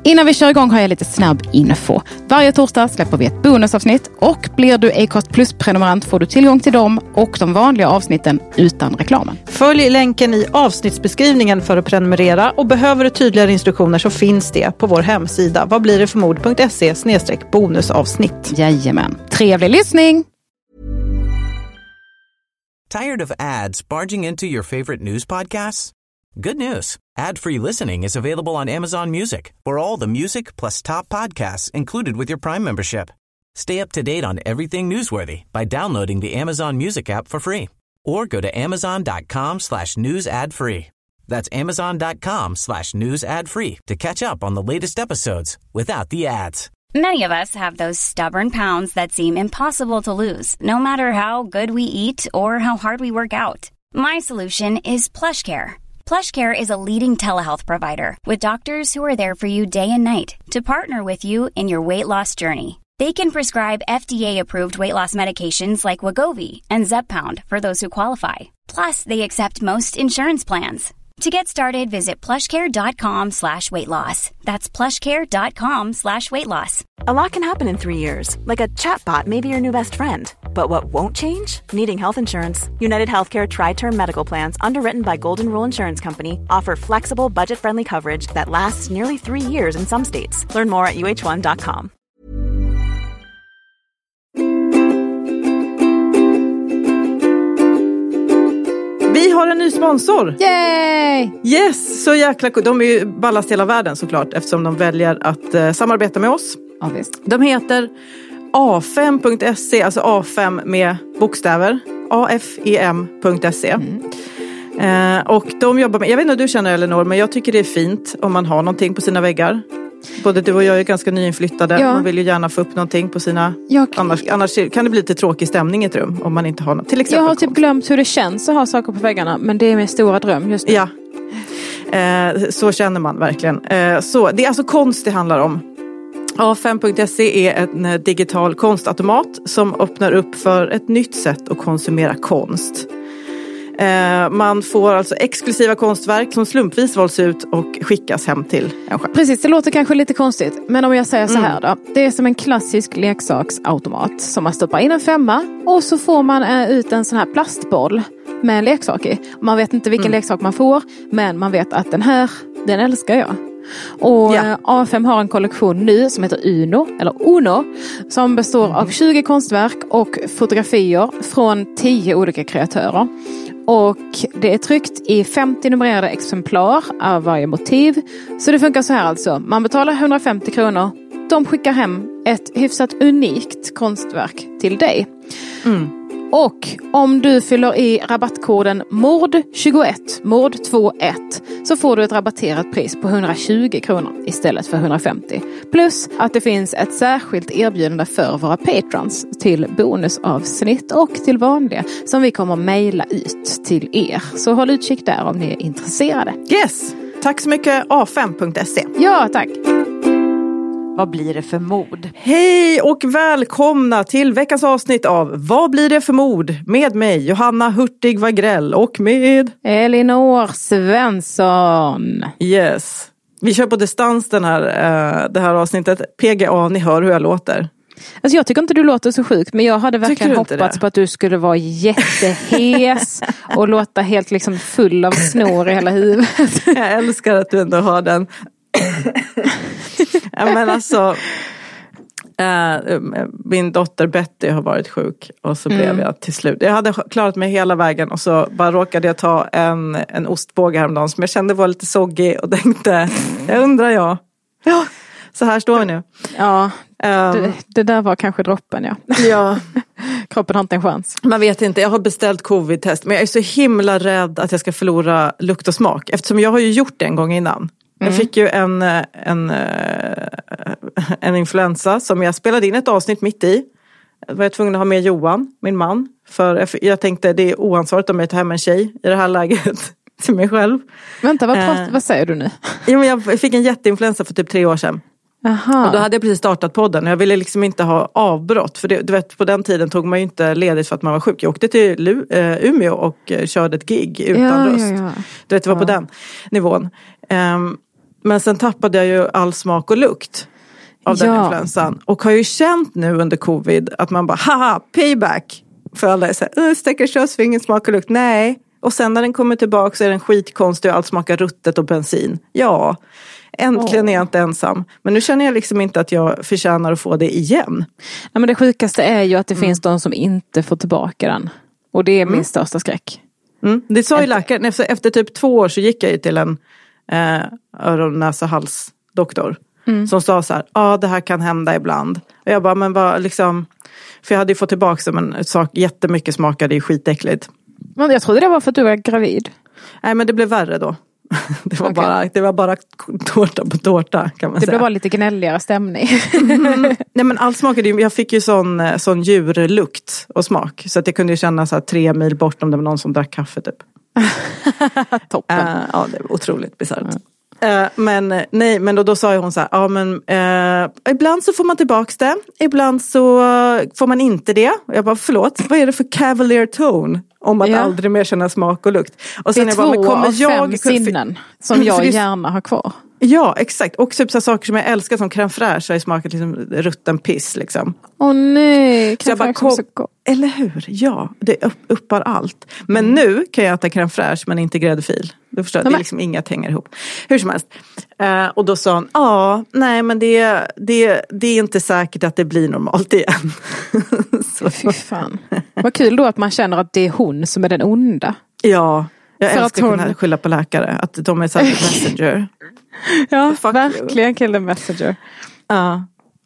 Innan vi kör igång har jag lite snabb info. Varje torsdag släpper vi ett bonusavsnitt och blir du Acast Plus-prenumerant får du tillgång till dem och de vanliga avsnitten utan reklamen. Följ länken i avsnittsbeskrivningen för att prenumerera och behöver du tydligare instruktioner så finns det på vår hemsida vadblirdetförmod.se/bonusavsnitt. Jajamän. Trevlig lyssning! Tired of ads barging into your favorite news podcasts? Good news. Ad-free listening is available on Amazon Music for all the music plus top podcasts included with your Prime membership. Stay up to date on everything newsworthy by downloading the Amazon Music app for free or go to amazon.com/news ad free. That's amazon.com/news ad free to catch up on the latest episodes without the ads. Many of us have those stubborn pounds that seem impossible to lose, no matter how good we eat or how hard we work out. My solution is PlushCare. PlushCare is a leading telehealth provider with doctors who are there for you day and night to partner with you in your weight loss journey. They can prescribe FDA-approved weight loss medications like Wegovy and Zepbound for those who qualify. Plus, they accept most insurance plans. To get started, visit plushcare.com/weight loss. That's plushcare.com/weight loss. A lot can happen in 3 years, like a chatbot may be your new best friend. But what won't change? Needing health insurance. United Healthcare Tri-Term Medical Plans, underwritten by Golden Rule Insurance Company, offer flexible, budget-friendly coverage that lasts nearly 3 years in some states. Learn more at uh1.com. Vi har en ny sponsor. Yay! Yes, så jäkla cool. De är ju ballast hela världen såklart eftersom de väljer att samarbeta med oss. Ja, visst. De heter A5.se, alltså A5 med bokstäver. AFEM.se. Och de jobbar med, jag vet inte om du känner Elinor, men jag tycker det är fint om man har någonting på sina väggar. Både du och jag är ganska nyinflyttade. Ja. Man vill ju gärna få upp någonting på sina... Annars kan det bli lite tråkig stämning i ett rum om man inte har något. Till exempel jag har typ glömt hur det känns att ha saker på väggarna. Men det är min stora dröm just nu. Ja, så känner man verkligen. Så det är alltså konst det handlar om. A5.se är en digital konstautomat som öppnar upp för ett nytt sätt att konsumera konst. Man får alltså exklusiva konstverk som slumpvis valts ut och skickas hem till en själv. Precis, det låter kanske lite konstigt. Men om jag säger så här då. Det är som en klassisk leksaksautomat som man stoppar in en 5 och så får man ut en sån här plastboll med en leksak i. Man vet inte vilken leksak man får, men man vet att den älskar jag. Och A5 har en kollektion nu som heter Uno som består av 20 konstverk och fotografier från 10 olika kreatörer. Och det är tryckt i 50 numrerade exemplar av varje motiv. Så det funkar så här alltså. Man betalar 150 kronor. De skickar hem ett hyfsat unikt konstverk till dig. Och om du fyller i rabattkoden MORD21, MORD21, så får du ett rabatterat pris på 120 kronor istället för 150. Plus att det finns ett särskilt erbjudande för våra patrons till bonusavsnitt och till vanliga som vi kommer mejla ut till er. Så håll utkik där om ni är intresserade. Yes! Tack så mycket A5.se. Ja, tack. Vad blir det för mod? Hej och välkomna till veckans avsnitt av Vad blir det för mod? Med mig, Johanna Hurtig Wagrell och med Elinor Svensson. Yes. Vi kör på distans det här avsnittet. PGA, ni hör hur jag låter. Alltså jag tycker inte du låter så sjukt, men jag hade verkligen hoppats på att du skulle vara jättehes och låta helt liksom full av snor i hela huvudet. Jag älskar att du ändå har den. Men alltså min dotter Betty har varit sjuk och så blev jag till slut. Jag hade klarat mig hela vägen och så bara råkade jag ta en ostbåge häromdagen som jag kände var lite soggig och tänkte, jag undrar Ja, så här står vi nu. Ja, det där var kanske droppen, ja. Kroppen har inte en chans. Man vet inte, jag har beställt covid-test men jag är så himla rädd att jag ska förlora lukt och smak eftersom jag har ju gjort det en gång innan. Jag fick ju en influensa som jag spelade in ett avsnitt mitt i. Jag var tvungen att ha med Johan, min man. För jag tänkte det är oansvarigt om jag tar hem en tjej i det här läget till mig själv. Vänta, vad säger du nu? Jo, men jag fick en jätteinfluensa för typ 3 år sedan. Aha. Och då hade jag precis startat podden. Jag ville liksom inte ha avbrott. För det, du vet, på den tiden tog man ju inte ledigt för att man var sjuk. Jag åkte till Umeå och körde ett gig utan röst. Ja. Du vet, det var på den nivån. Men sen tappade jag ju all smak och lukt av den influensan. Och har ju känt nu under covid att man bara, haha, payback. För alla är såhär, stackars oss för ingen smak och lukt. Nej. Och sen när den kommer tillbaka så är den skitkonstig och allt smakar ruttet och bensin. Ja, äntligen är jag inte ensam. Men nu känner jag liksom inte att jag förtjänar att få det igen. Nej, men det sjukaste är ju att det finns de som inte får tillbaka den. Och det är min största skräck. Det sa ju läkaren, efter typ 2 år så gick jag ju till en öron-, näsa-, halsdoktor. Som sa så här, det här kan hända ibland. Och jag bara, men vad liksom, för jag hade ju fått tillbaka men jättemycket smakade ju skitäckligt. Men jag trodde det var för att du var gravid. Nej, men det blev värre då. Det var bara tårta på tårta, kan man säga. Det blev bara lite gnälligare stämning. Nej, men allt smakade ju, jag fick ju sån djurlukt och smak. Så att jag kunde ju känna så här 3 mil bort om det var någon som drack kaffe typ. Toppen. Ja, det var otroligt bisarrt. Men då sa hon så här, ibland så får man tillbaka det, ibland så får man inte det. Och jag bara, förlåt, vad är det för cavalier tone om att aldrig mer känna smak och lukt? Och sen det är jag bara, 2 av 5 sinnen som jag gärna har kvar. Ja, exakt. Och typ så saker som jag älskar som crème fraîche har ju smakat liksom rutten piss liksom. Åh nej, crème fraîche så eller hur? Ja, det uppar allt. Men nu kan jag äta crème fraîche men inte gräddfil. Du förstår, det är liksom inget hänger ihop. Hur som helst. Och då sa hon, nej men det är inte säkert att det blir normalt igen. Fy fan. Vad kul då att man känner att det är hon som är den onda. Ja, jag älskar att kunna skylla på läkare. Att de är så här messenger. Ja, verkligen kill the messenger. Ja.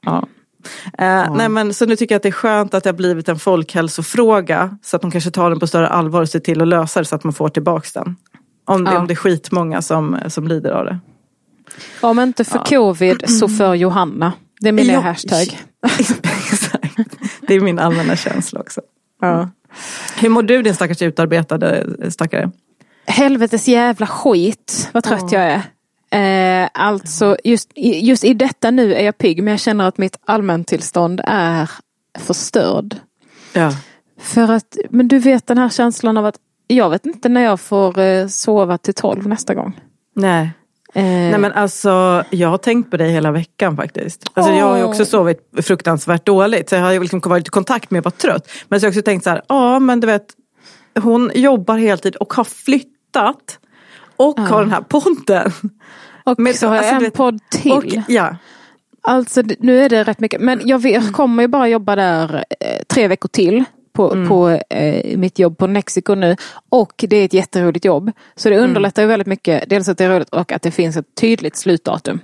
Nej, men så nu tycker jag att det är skönt att det har blivit en folkhälsofråga. Så att de kanske tar den på större allvar och ser till att lösa det så att man får tillbaka den. Om det är skitmånga som lider av det. Om inte för covid så för Johanna. Det är min hashtag. Exakt. Det är min allmänna känsla också. Ja. Hur mår du, din stackars utarbetade stackare? Helvetes jävla skit. Vad trött jag är. Alltså just i detta nu är jag pigg, men jag känner att mitt allmäntillstånd är förstörd. Ja. För att, men du vet den här känslan av att jag vet inte när jag får sova till 12 nästa gång. Nej. Nej, men alltså jag har tänkt på dig hela veckan faktiskt. Alltså jag har ju också sovit fruktansvärt dåligt, så jag har ju liksom varit i kontakt med att vara trött. Men så har jag också tänkt så här, men du vet, hon jobbar heltid och har flyttat och har den här podden. Och så har jag en podd till. Alltså nu är det rätt mycket. Men jag kommer ju bara jobba där 3 veckor till på mitt jobb på Mexico nu. Och det är ett jätteroligt jobb. Så det underlättar ju väldigt mycket. Dels att det är roligt och att det finns ett tydligt slutdatum.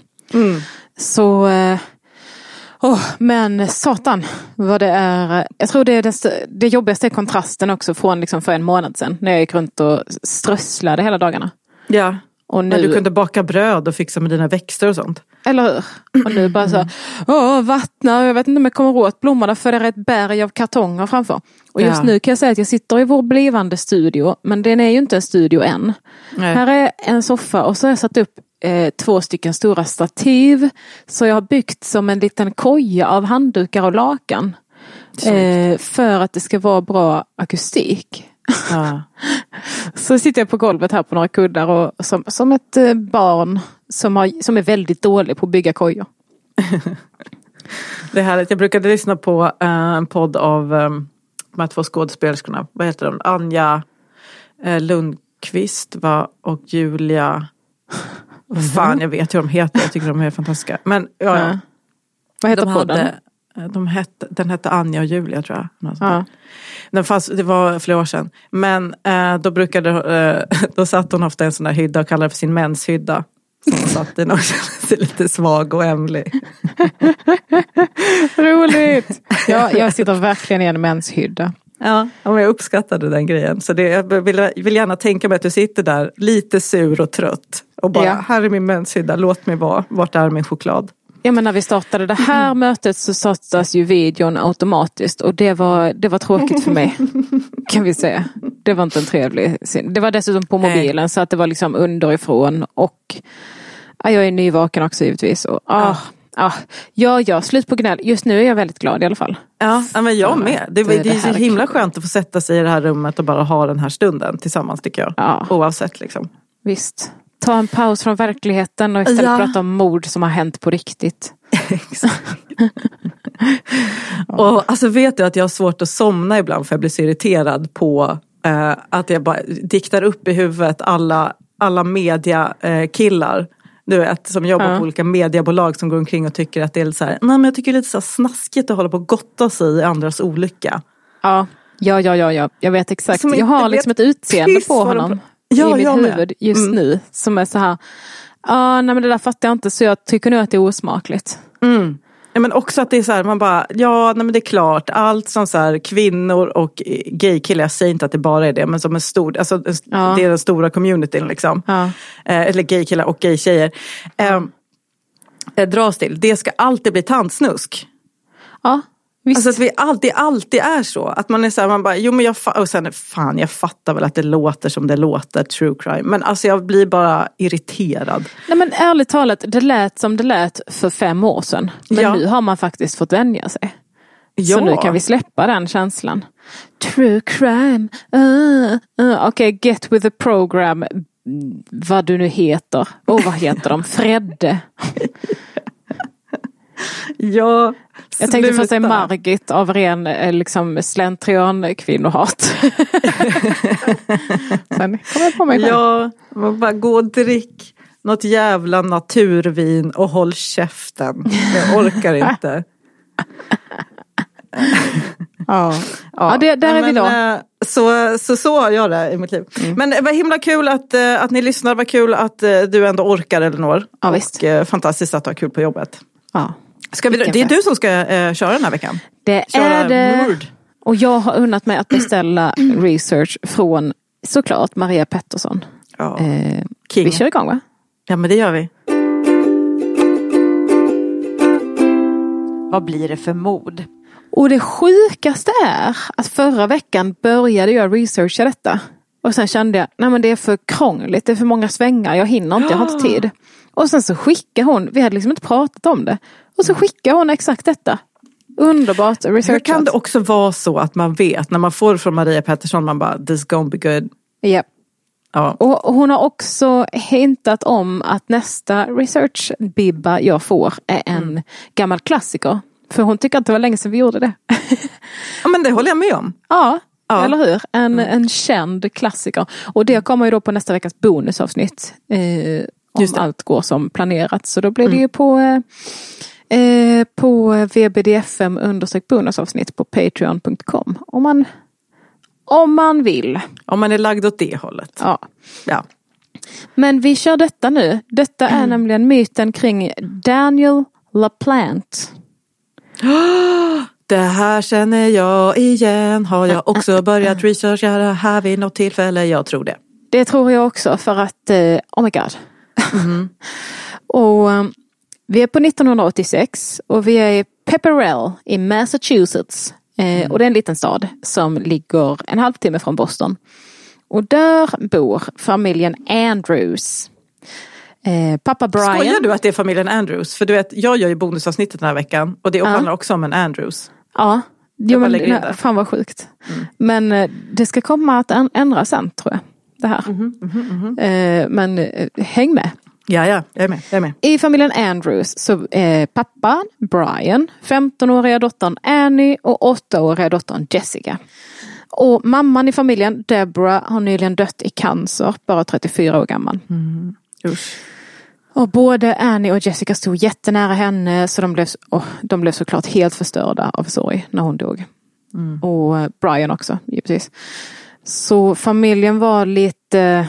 Så men satan vad det är. Jag tror det är det jobbigaste är kontrasten också från liksom för en månad sedan. När jag gick runt och strösslade hela dagarna. Ja. Och nu, men du kunde baka bröd och fixa med dina växter och sånt. Eller hur? Och nu bara så, vattna, jag vet inte om jag kommer åt blommorna för det är ett berg av kartonger framför. Och just nu kan jag säga att jag sitter i vår blivande studio, men den är ju inte en studio än. Nej. Här är en soffa och så har jag satt upp 2 stycken stora stativ. Så jag har byggt som en liten koja av handdukar och lakan. För att det ska vara bra akustik. Ja. Så sitter jag på golvet här på några kuddar och som ett barn som är väldigt dålig på att bygga kojor. Det är härligt. Jag brukade lyssna på en podd av de här 2 skådespelerskorna. Vad heter de? Anja Lundqvist och Julia. Fan, jag vet hur de heter. Jag tycker de är fantastiska. Men ja. Vad heter podden? Den hette Anja och Julia, tror jag. Ja. Det var flera år sedan. Men då satt hon ofta i en sån här hydda och kallade det för sin menshydda. Som hon satt i och kände sig lite svag och ämlig. Roligt! Ja, jag sitter verkligen i en menshydda. Ja, men jag uppskattade den grejen. Så jag vill gärna tänka mig att du sitter där lite sur och trött. Och bara, här är min menshydda, låt mig vara. Vart är min choklad? Ja, men när vi startade det här mötet så startas ju videon automatiskt. Och det var tråkigt för mig, kan vi säga. Det var inte en trevlig scen. Det var dessutom på mobilen så att det var liksom underifrån. Och jag är nyvaken också givetvis. Och, slut på gnäll. Just nu är jag väldigt glad i alla fall. Ja, men jag med. Det är så himla skönt att få sätta sig i det här rummet och bara ha den här stunden tillsammans, tycker jag. Ja. Oavsett liksom. Visst. Ta en paus från verkligheten och istället prata om mord som har hänt på riktigt. Och alltså vet du att jag har svårt att somna ibland för jag blir så irriterad på att jag bara diktar upp i huvudet alla mediakillar. Du vet, som jobbar på olika mediebolag som går omkring och tycker att det är så här, nej men jag tycker det är lite så snaskigt att hålla på och gotta sig i andras olycka. Ja. Jag vet exakt. Jag har liksom ett utseende på honom i mitt huvud just nu som är så här, nej men det där fattar jag inte, så jag tycker nu att det är osmakligt. Ja, men också att det är så här, man bara, nej men det är klart, allt som så här, kvinnor och gaykillar, jag säger inte att det bara är det, men som en stor, alltså det är den stora communityn liksom. Eller gaykillar och gaykjejer. Dras till, det ska alltid bli tandsnusk. Ja. Visst. Alltså att det alltid är så. Att man är så här, man bara, jo men jag fattar väl att det låter som det låter, true crime. Men alltså jag blir bara irriterad. Nej men ärligt talat, det lät som det lät för 5 år sedan. Men nu har man faktiskt fått vänja sig. Ja. Så nu kan vi släppa den känslan. True crime. Okej, get with the program. Vad du nu heter. Vad heter de? Fredde. Ja, jag tänkte först säga Margit av ren liksom slentrian kvinnohat. Sen kom jag på mig själv. Ja, man bara gå och drick något jävla naturvin och håll käften. Jag orkar inte. Ja, där är vi då. Så har jag det i mitt liv. Men det var himla kul att ni lyssnar. Vad kul att du ändå orkar, Elinor. Ja, visst. Och fantastiskt att du har kul på jobbet. Ja. Det är du som ska köra den här veckan. Det är det. Mord. Och jag har unnat mig att beställa research från såklart Maria Pettersson. Ja. Vi kör igång, va? Ja, men det gör vi. Vad blir det för mord? Och det sjukaste är att förra veckan började jag researcha detta. Och sen kände jag, nej men det är för krångligt, det är för många svängar, jag hinner inte, jag har inte tid. Och sen så skickar hon, vi hade liksom inte pratat om det. Och så skickar hon exakt detta. Underbart researchat. Hur kan det också vara så att man vet, när man får från Maria Pettersson, man bara, this gonna be good. Yep. Ja. Och hon har också hintat om att nästa research-bibba jag får är en gammal klassiker. För hon tycker att det var länge sedan vi gjorde det. Ja, men det håller jag med om. Ja. Eller hur? En känd klassiker. Och det kommer ju då på nästa veckas bonusavsnitt. Om allt går som planerat. Så då blir det ju på vbdfm_bonusavsnitt på patreon.com. Om man vill. Om man är lagd åt det hållet. Ja. Men vi kör detta nu. Detta är nämligen myten kring Daniel LaPlante. Det här känner jag igen. Har jag också börjat researcha det här vid något tillfälle? Jag tror det. Det tror jag också, för att oh my god. Och vi är på 1986 och vi är i Pepperell i Massachusetts. Och det är en liten stad som ligger en halvtimme från Boston. Och där bor familjen Andrews. Pappa Brian. Skojar du att det är familjen Andrews? För du vet, jag gör ju bonusavsnittet den här veckan. Och det handlar också om en Andrews. Ja, fan vad sjukt. Men det ska komma att ändra sen, tror jag. Det här. Men häng med. Ja, jag är med. I familjen Andrews så pappa Brian, 15-åriga dottern Annie och 8-åriga dottern Jessica. Och mamman i familjen, Deborah, har nyligen dött i cancer, bara 34 år gammal. Usch. Och både Annie och Jessica stod jättenära henne, så de blev såklart helt förstörda av sorg när hon dog. Och Brian också, givetvis. Så familjen var lite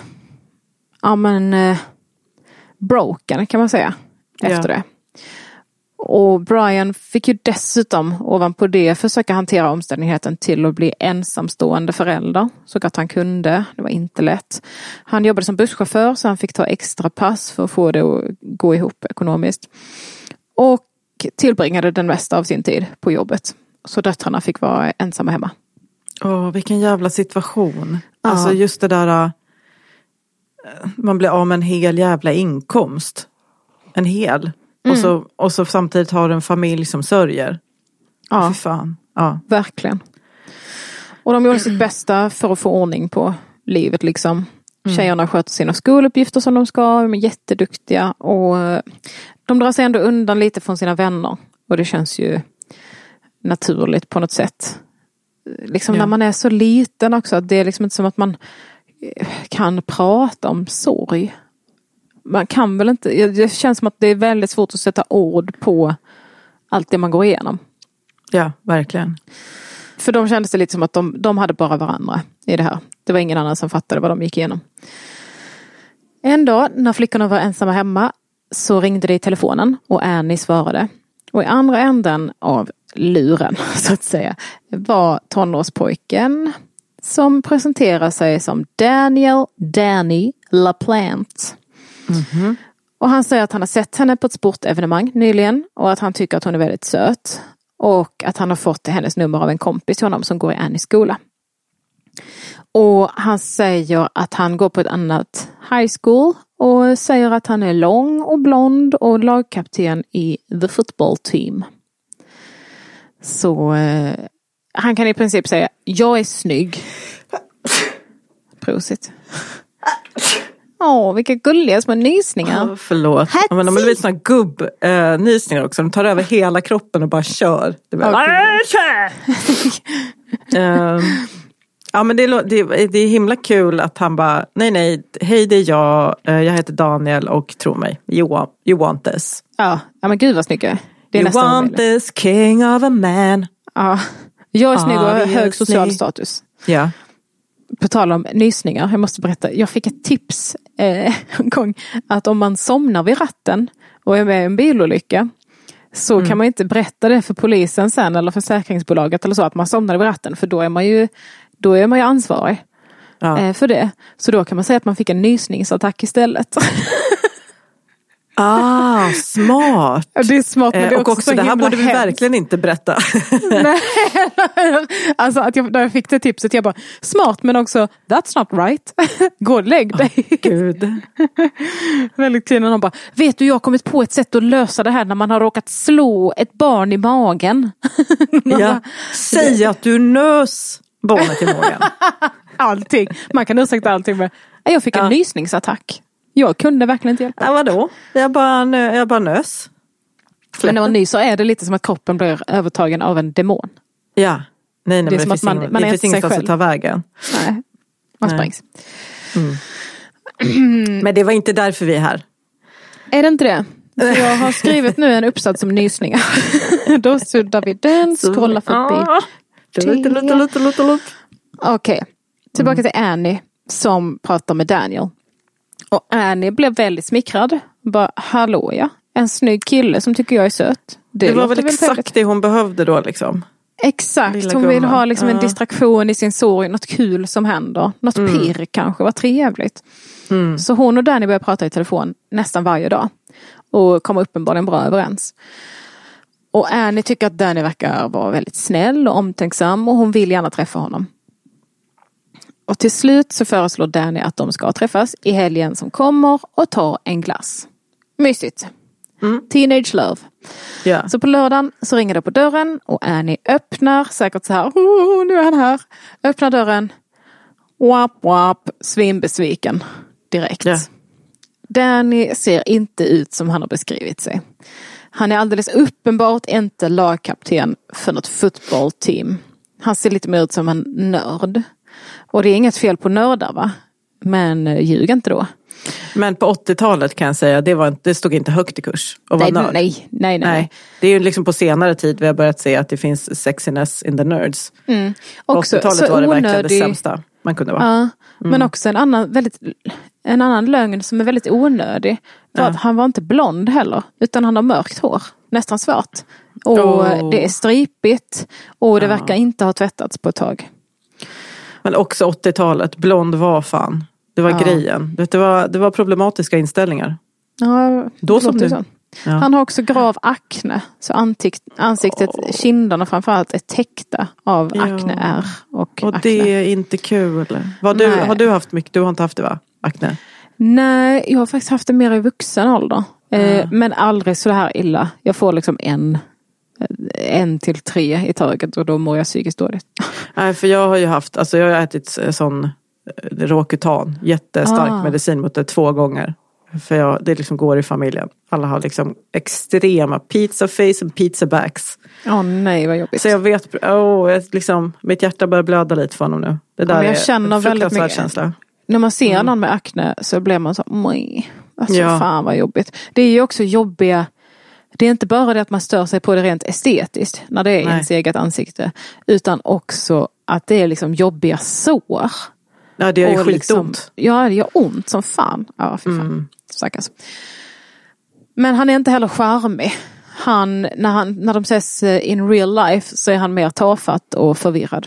broken, kan man säga, efter det. Och Brian fick ju dessutom ovanpå det försöka hantera omständigheten till att bli ensamstående förälder så gott han kunde. Det var inte lätt. Han jobbade som busschaufför, så han fick ta extra pass för att få det att gå ihop ekonomiskt. Och tillbringade den mesta av sin tid på jobbet. Så döttrarna fick vara ensamma hemma. Vilken jävla situation. Alltså just det där, man blir av med en hel jävla inkomst. En hel. Och så samtidigt har en familj som sörjer. Ja. Fy fan. Ja. Verkligen. Och de gjorde sitt bästa för att få ordning på livet liksom. Tjejerna sköter sina skoluppgifter som de ska, de är jätteduktiga och de drar sig ändå undan lite från sina vänner. Och det känns ju naturligt på något sätt. Liksom när man är så liten också, att det är liksom inte som att man kan prata om sorg. Man kan väl inte, det känns som att det är väldigt svårt att sätta ord på allt det man går igenom. Ja, verkligen. För de kändes det lite som att de hade bara varandra i det här. Det var ingen annan som fattade vad de gick igenom. En dag när flickorna var ensamma hemma så ringde det i telefonen och Annie svarade. Och i andra änden av luren, så att säga, var tonårspojken som presenterar sig som Daniel Danny LaPlante. Mm-hmm. Och han säger att han har sett henne på ett sportevenemang nyligen och att han tycker att hon är väldigt söt. Och att han har fått hennes nummer av en kompis till honom som går i Annies skola. Och han säger att han går på ett annat high school och säger att han är lång och blond och lagkapten i the football team. Så han kan i princip säga, jag är snygg. Prosit. Vilka gulliga små nysningar. Förlåt. Ja, men de är lite sådana gubb-nysningar också. De tar över hela kroppen och bara kör. Ja, men det är himla kul att han bara, nej, hej det är jag heter Daniel och tro mig, you want this. Ja men gud vad snygg. Det är you want this king of a man. Ja, jag är snygg och har hög social status. Ja. På tal om nysningar, jag måste berätta. Jag fick ett tips en gång att om man somnar vid ratten och är med i en bilolycka så kan man inte berätta det för polisen sen eller försäkringsbolaget eller så att man somnade vid ratten, för då är man ju ansvarig för det. Så då kan man säga att man fick en nysningsattack istället. Smart. Det är smart, men det är också det här borde vi verkligen inte berätta. Nej, alltså att när jag fick det tipset, jag bara, smart men också, that's not right. Gå och lägg dig. Gud. Väldigt kul när de bara, vet du, jag har kommit på ett sätt att lösa det här när man har råkat slå ett barn i magen. Säg att du nös barnet i magen. Allting. Man kan ursäkta allting med, jag fick en nysningsattack. Jag kunde verkligen inte hjälpa. Ja, vadå? Jag bara nös. Men när man nyser är det lite som att kroppen blir övertagen av en demon. Ja. Nej, det är som att man finns ingenstans att ta vägen. Nej, man sprängs. Men det var inte därför vi är här. Är det inte det? För jag har skrivit nu en uppsats om nysningar. Då suddar vi den, scrollar förbi. Okej, tillbaka till Annie som pratar med Daniel. Och Annie blev väldigt smickrad. Bara, hallå ja, en snygg kille som tycker jag är söt. Det var väl exakt det hon behövde då liksom. Exakt, Lilla hon vill gumman. ha liksom en distraktion i sin sorg. Något kul som händer. Något pirr kanske, vad trevligt. Så hon och Danny börjar prata i telefon nästan varje dag. Och kommer uppenbarligen bra överens. Och Annie tycker att Danny verkar vara väldigt snäll och omtänksam. Och hon vill gärna träffa honom. Och till slut så föreslår Danny att de ska träffas i helgen som kommer och ta en glass. Mysigt. Teenage love. Yeah. Så på lördagen så ringer det på dörren och Annie öppnar, säkert så här, nu är han här. Öppnar dörren. Wap, svinbesviken direkt. Yeah. Danny ser inte ut som han har beskrivit sig. Han är alldeles uppenbart inte lagkapten för något fotbollteam. Han ser lite mer ut som en nörd. Och det är inget fel på nördar, va? Men ljug inte då. Men på 80-talet kan jag säga, det stod inte högt i kurs att vara nörd. Nej. Det är ju liksom på senare tid vi har börjat se att det finns sexiness in the nerds. På 80-talet var det verkligen det sämsta man kunde vara. Ja, men också en annan lögn som är väldigt onödig. Var att han var inte blond heller, utan han har mörkt hår. Nästan svart. Och det är stripigt. Och det verkar inte ha tvättats på ett tag. Men också 80-talet, blond var fan. Det var grejen. Det var problematiska inställningar. Ja, då som nu. Ja. Han har också grav akne. Så ansiktet, kinderna framförallt är täckta av akneär och akne. Det är inte kul. Har du haft mycket? Du har inte haft det, va? Akne? Nej, jag har faktiskt haft det mer i vuxen ålder. Men aldrig så här illa. Jag får liksom 1 till 3 i taget och då mår jag psykiskt dåligt. Nej, för jag har ju haft, jag har ätit sån Roacutan, jättestark medicin mot det 2 gånger. För det liksom går i familjen. Alla har liksom extrema pizza face och pizza backs. Nej, vad jobbigt. Så jag vet, liksom, mitt hjärta börjar blöda lite för honom nu. Det där jag känner väldigt mycket känsla. När man ser någon med akne så blir man så, fan vad jobbigt. Det är ju också jobbiga. Det är inte bara det att man stör sig på det rent estetiskt när det är ens eget ansikte. Utan också att det är liksom jobbiga sår. Ja, det är ju skitont. Liksom, ja, det gör ont som fan. Ja, för fan. Stackars. Men han är inte heller charmig. När de ses in real life så är han mer tafatt och förvirrad.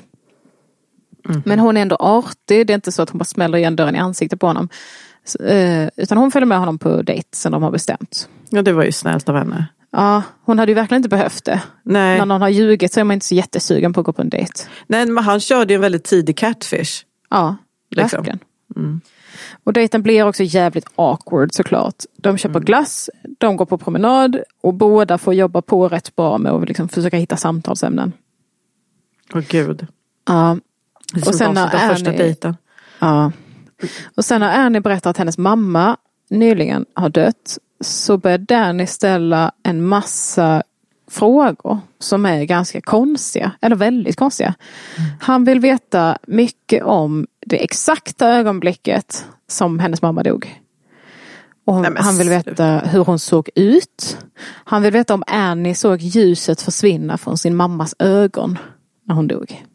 Men hon är ändå artig. Det är inte så att hon bara smäller igen dörren i ansiktet på honom. Utan hon följer med honom på dejt som de har bestämt. Ja, det var ju snällt av henne. Ja, hon hade ju verkligen inte behövt det. Nej. När någon har ljugit så är man inte så jättesugen på att gå på en dejt. Nej, men han körde ju en väldigt tidig catfish. Ja, liksom. verkligen. Och dejten blir också jävligt awkward såklart. De köper glass, de går på promenad och båda får jobba på rätt bra med att liksom försöka hitta samtalsämnen. Åh gud. Ja. Och sen när första dejten. Ja. Och sen när Annie berättar att hennes mamma nyligen har dött så börjar Danny ställa en massa frågor som är ganska konstiga, eller väldigt konstiga. Han vill veta mycket om det exakta ögonblicket som hennes mamma dog. Och han vill veta hur hon såg ut. Han vill veta om Annie såg ljuset försvinna från sin mammas ögon när hon dog.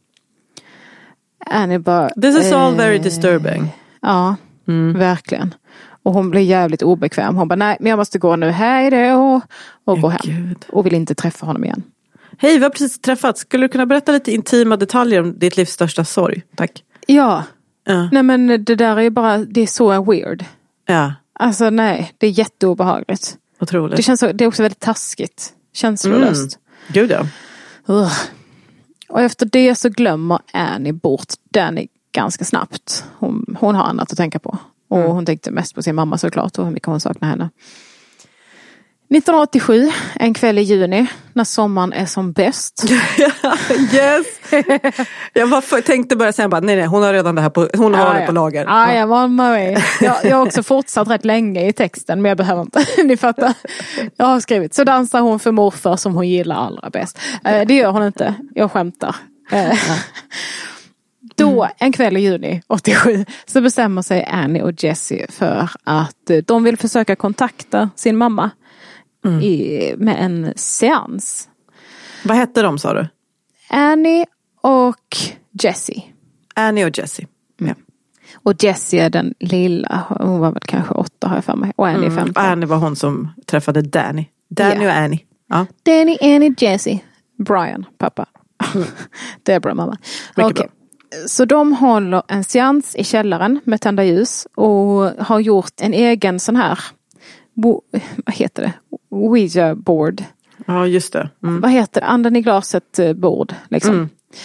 Annie bara... This is all very disturbing. Ja, verkligen. Och hon blir jävligt obekväm. Hon bara, nej, men jag måste gå nu. Hej då. Och gå hem. Gud. Och vill inte träffa honom igen. Hej, vi har precis träffats. Skulle du kunna berätta lite intima detaljer om ditt livs största sorg? Tack. Ja. Nej, men det där är ju bara, det är så weird. Ja. Alltså nej, det är jätteobehagligt. Otroligt. Det känns så, det är också väldigt taskigt. Känslolöst. Gud ja. Och efter det så glömmer Annie bort Danny ganska snabbt. Hon har annat att tänka på. Och hon tänkte mest på sin mamma såklart och hur mycket hon saknar henne. 1987, en kväll i juni, när sommaren är som bäst. Yes! Jag tänkte bara säga, nej, hon har redan det här på lager. Ja, jag var med. Jag har också fortsatt rätt länge i texten, men jag behöver inte. Ni fattar. Jag har skrivit, så dansar hon för morfar som hon gillar allra bäst. Det gör hon inte, jag skämtar. Då, en kväll i juni 87, så bestämmer sig Annie och Jessie för att de vill försöka kontakta sin mamma med en seans. Vad hette de, sa du? Annie och Jessie. Annie och Jessie. Ja. Och Jessie är den lilla, hon var väl kanske 8 har jag för mig. Och Annie är 15. Annie var hon som träffade Danny. Danny och Annie. Ja. Danny, Annie, Jessie. Brian, pappa. Deborah, mamma. Mycket bra. Så de håller en seans i källaren med tända ljus och har gjort en egen sån här, vad heter det? Ouija board. Ja, just det. Vad heter det? Anden i glaset bord, liksom.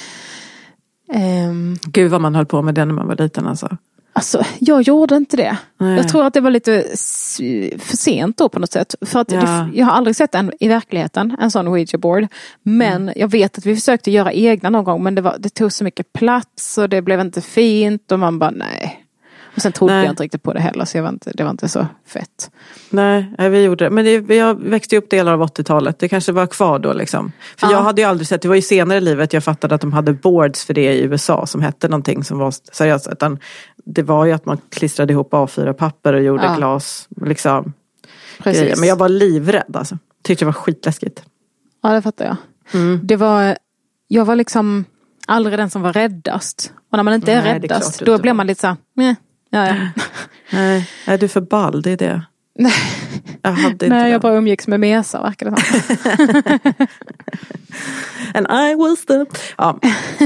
Gud vad man höll på med det när man var liten alltså. Alltså, jag gjorde inte det. Nej. Jag tror att det var lite för sent då på något sätt. För att jag har aldrig sett en i verkligheten, en sån Ouija board. Men jag vet att vi försökte göra egna någon gång. Men det tog så mycket plats och det blev inte fint. Och man bara, nej. Och sen trodde jag inte riktigt på det heller. Så det var inte så fett. Nej, vi gjorde det. Men jag växte upp delar av 80-talet. Det kanske var kvar då liksom. För jag hade ju aldrig sett, det var ju senare i livet jag fattade att de hade boards för det i USA som hette någonting som var seriöst. Utan det var ju att man klistrade ihop A4-papper och gjorde glas. Liksom, grejer. Men jag var livrädd alltså. Tyckte det var skitläskigt. Ja, det fattar jag. Jag var liksom aldrig den som var räddast. Och när man inte är räddast, då blir man lite så här, ja. Nej, är du för ball, det är det. Nej, jag bara umgicks med mesar, verkar det som. And I was the... Ja.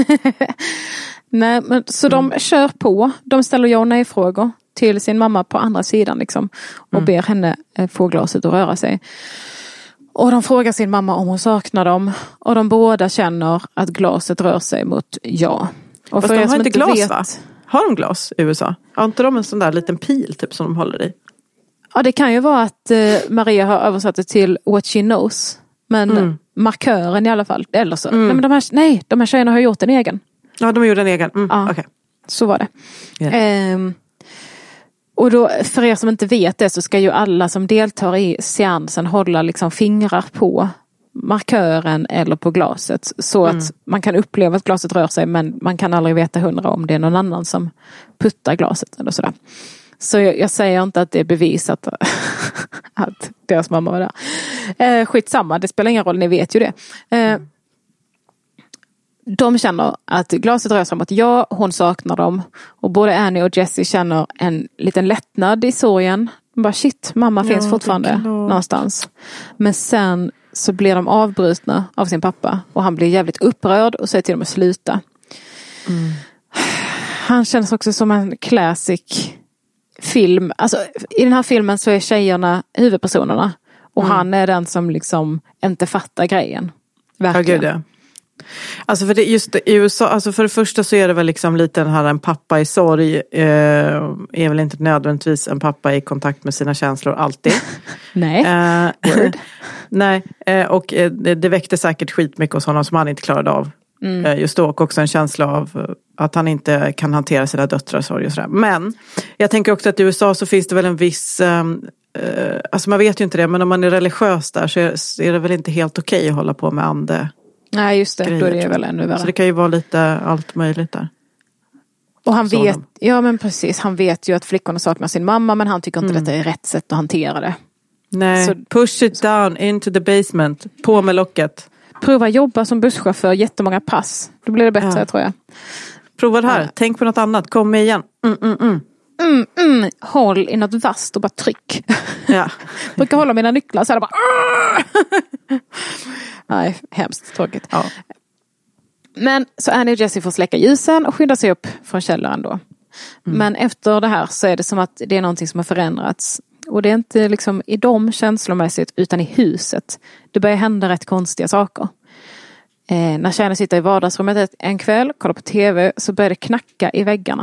Nej, men så de kör på. De ställer ja och nej-frågor till sin mamma på andra sidan liksom. Och ber henne få glaset att röra sig. Och de frågar sin mamma om hon saknar dem. Och de båda känner att glaset rör sig mot ja. Och fast de har inte glas, va? Har de glas i USA? Har inte de en sån där liten pil typ som de håller i? Ja, det kan ju vara att Maria har översatt det till what she knows. Men markören i alla fall. Eller så. Nej, men de här tjejerna har gjort en egen. Ja, de har gjort en egen. Okay. Så var det. Yeah. Och då, för er som inte vet det, så ska ju alla som deltar i seansen hålla liksom fingrar på markören eller på glaset. Så att man kan uppleva att glaset rör sig, men man kan aldrig veta 100 om det är någon annan som puttar glaset eller sådär. Så jag säger inte att det är bevisat att deras mamma var där. Skitsamma, det spelar ingen roll, ni vet ju det. De känner att glaset rör sig om att hon saknar dem. Och både Annie och Jessie känner en liten lättnad i sorgen. De bara shit, mamma finns fortfarande någonstans. Men sen så blir de avbrutna av sin pappa. Och han blir jävligt upprörd och säger till dem att sluta. Han känns också som en classic film. Alltså i den här filmen så är tjejerna huvudpersonerna. Och han är den som liksom inte fattar grejen. Verkligen. Ja, gud, ja. Alltså för det, just i USA, alltså för det första så är det väl liksom lite den här en pappa i sorg är väl inte nödvändigtvis en pappa i kontakt med sina känslor alltid. Nej. Nej, och det väckte säkert skitmycket hos honom som han inte klarade av. Just då, och också en känsla av att han inte kan hantera sina döttrars sorg och sådär. Men jag tänker också att i USA så finns det väl en viss alltså man vet ju inte det, men om man är religiös där så är det väl inte helt okej att hålla på med ande. Nej, just det. Grejer, då är det väl ännu värre. Så det kan ju vara lite allt möjligt där. Och han vet, ja men precis, han vet ju att flickorna saknar sin mamma, men han tycker inte detta är rätt sätt att hantera det. Nej, så, push it down into the basement. På med locket. Prova jobba som busschaufför, jättemånga pass. Då blir det bättre, tror jag. Prova det här, tänk på något annat, kom med igen. Håll i något vasst och bara tryck. Ja. Brukar hålla mina nycklar så här bara. Nej, hemskt tråkigt. Ja. Men så Annie och Jessie får släcka ljusen och skynda sig upp från källaren då. Men efter det här så är det som att det är någonting som har förändrats. Och det är inte liksom i dem känslomässigt utan i huset. Det börjar hända rätt konstiga saker. När tjejerna sitter i vardagsrummet en kväll, kollar på tv, så börjar det knacka i väggarna.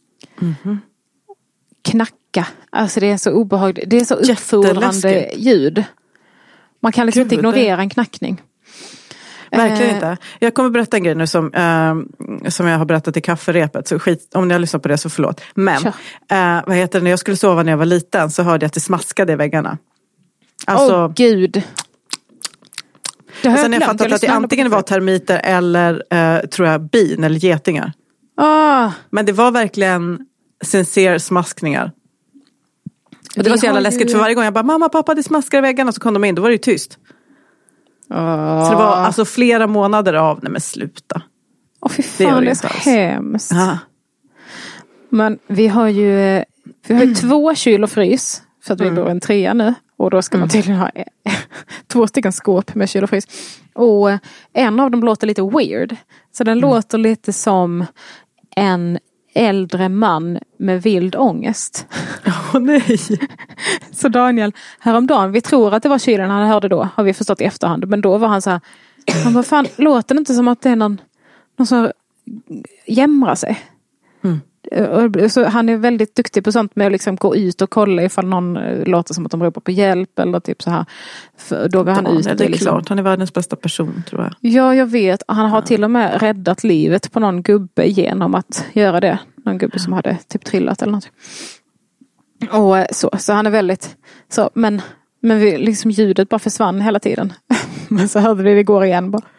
Knacka. Alltså det är så obehagligt. Det är så uppfordrande ljud. Man kan liksom inte ignorera en knackning. Verkligen inte. Jag kommer berätta en grej nu som jag har berättat i kafferepet. Så skit, om ni har lyssnat på det så förlåt. Men vad heter det, när jag skulle sova när jag var liten så hörde jag att det smaskade i väggarna. Alltså, gud. Sen jag fattat att det antingen var termiter eller tror jag bin eller getingar. Men det var verkligen sincere smaskningar. Och det var så jävla läskigt för varje gång jag bara, mamma, pappa, det smaskar i väggarna, så kom de in, då var det ju tyst. Så det var alltså flera månader av, nej men sluta. Fy fan, det är så hemskt. Men vi har ju 2 kyl och frys, för att vi bor en 3 nu. Och då ska man tydligen ha 2 stycken skåp med kyl och frys. Och en av dem låter lite weird. Så den låter lite som en äldre man med vild ångest. Nej. Så Daniel, häromdagen, vi tror att det var kylen han hörde då, har vi förstått i efterhand. Men då var han så här, han bara, fan, låter det inte som att det är någon som jämrar sig? Så han är väldigt duktig på sånt med att liksom gå ut och kolla ifall någon låter som att de ropar på hjälp eller typ så här. För då går han ut. Det är liksom klart, han är världens bästa person, tror jag. Ja, jag vet. Han har till och med räddat livet på någon gubbe genom att göra det. Någon gubbe som hade typ trillat eller något. Och så han är väldigt så, men vi, liksom ljudet bara försvann hela tiden. Men så hörde vi igår igen bara.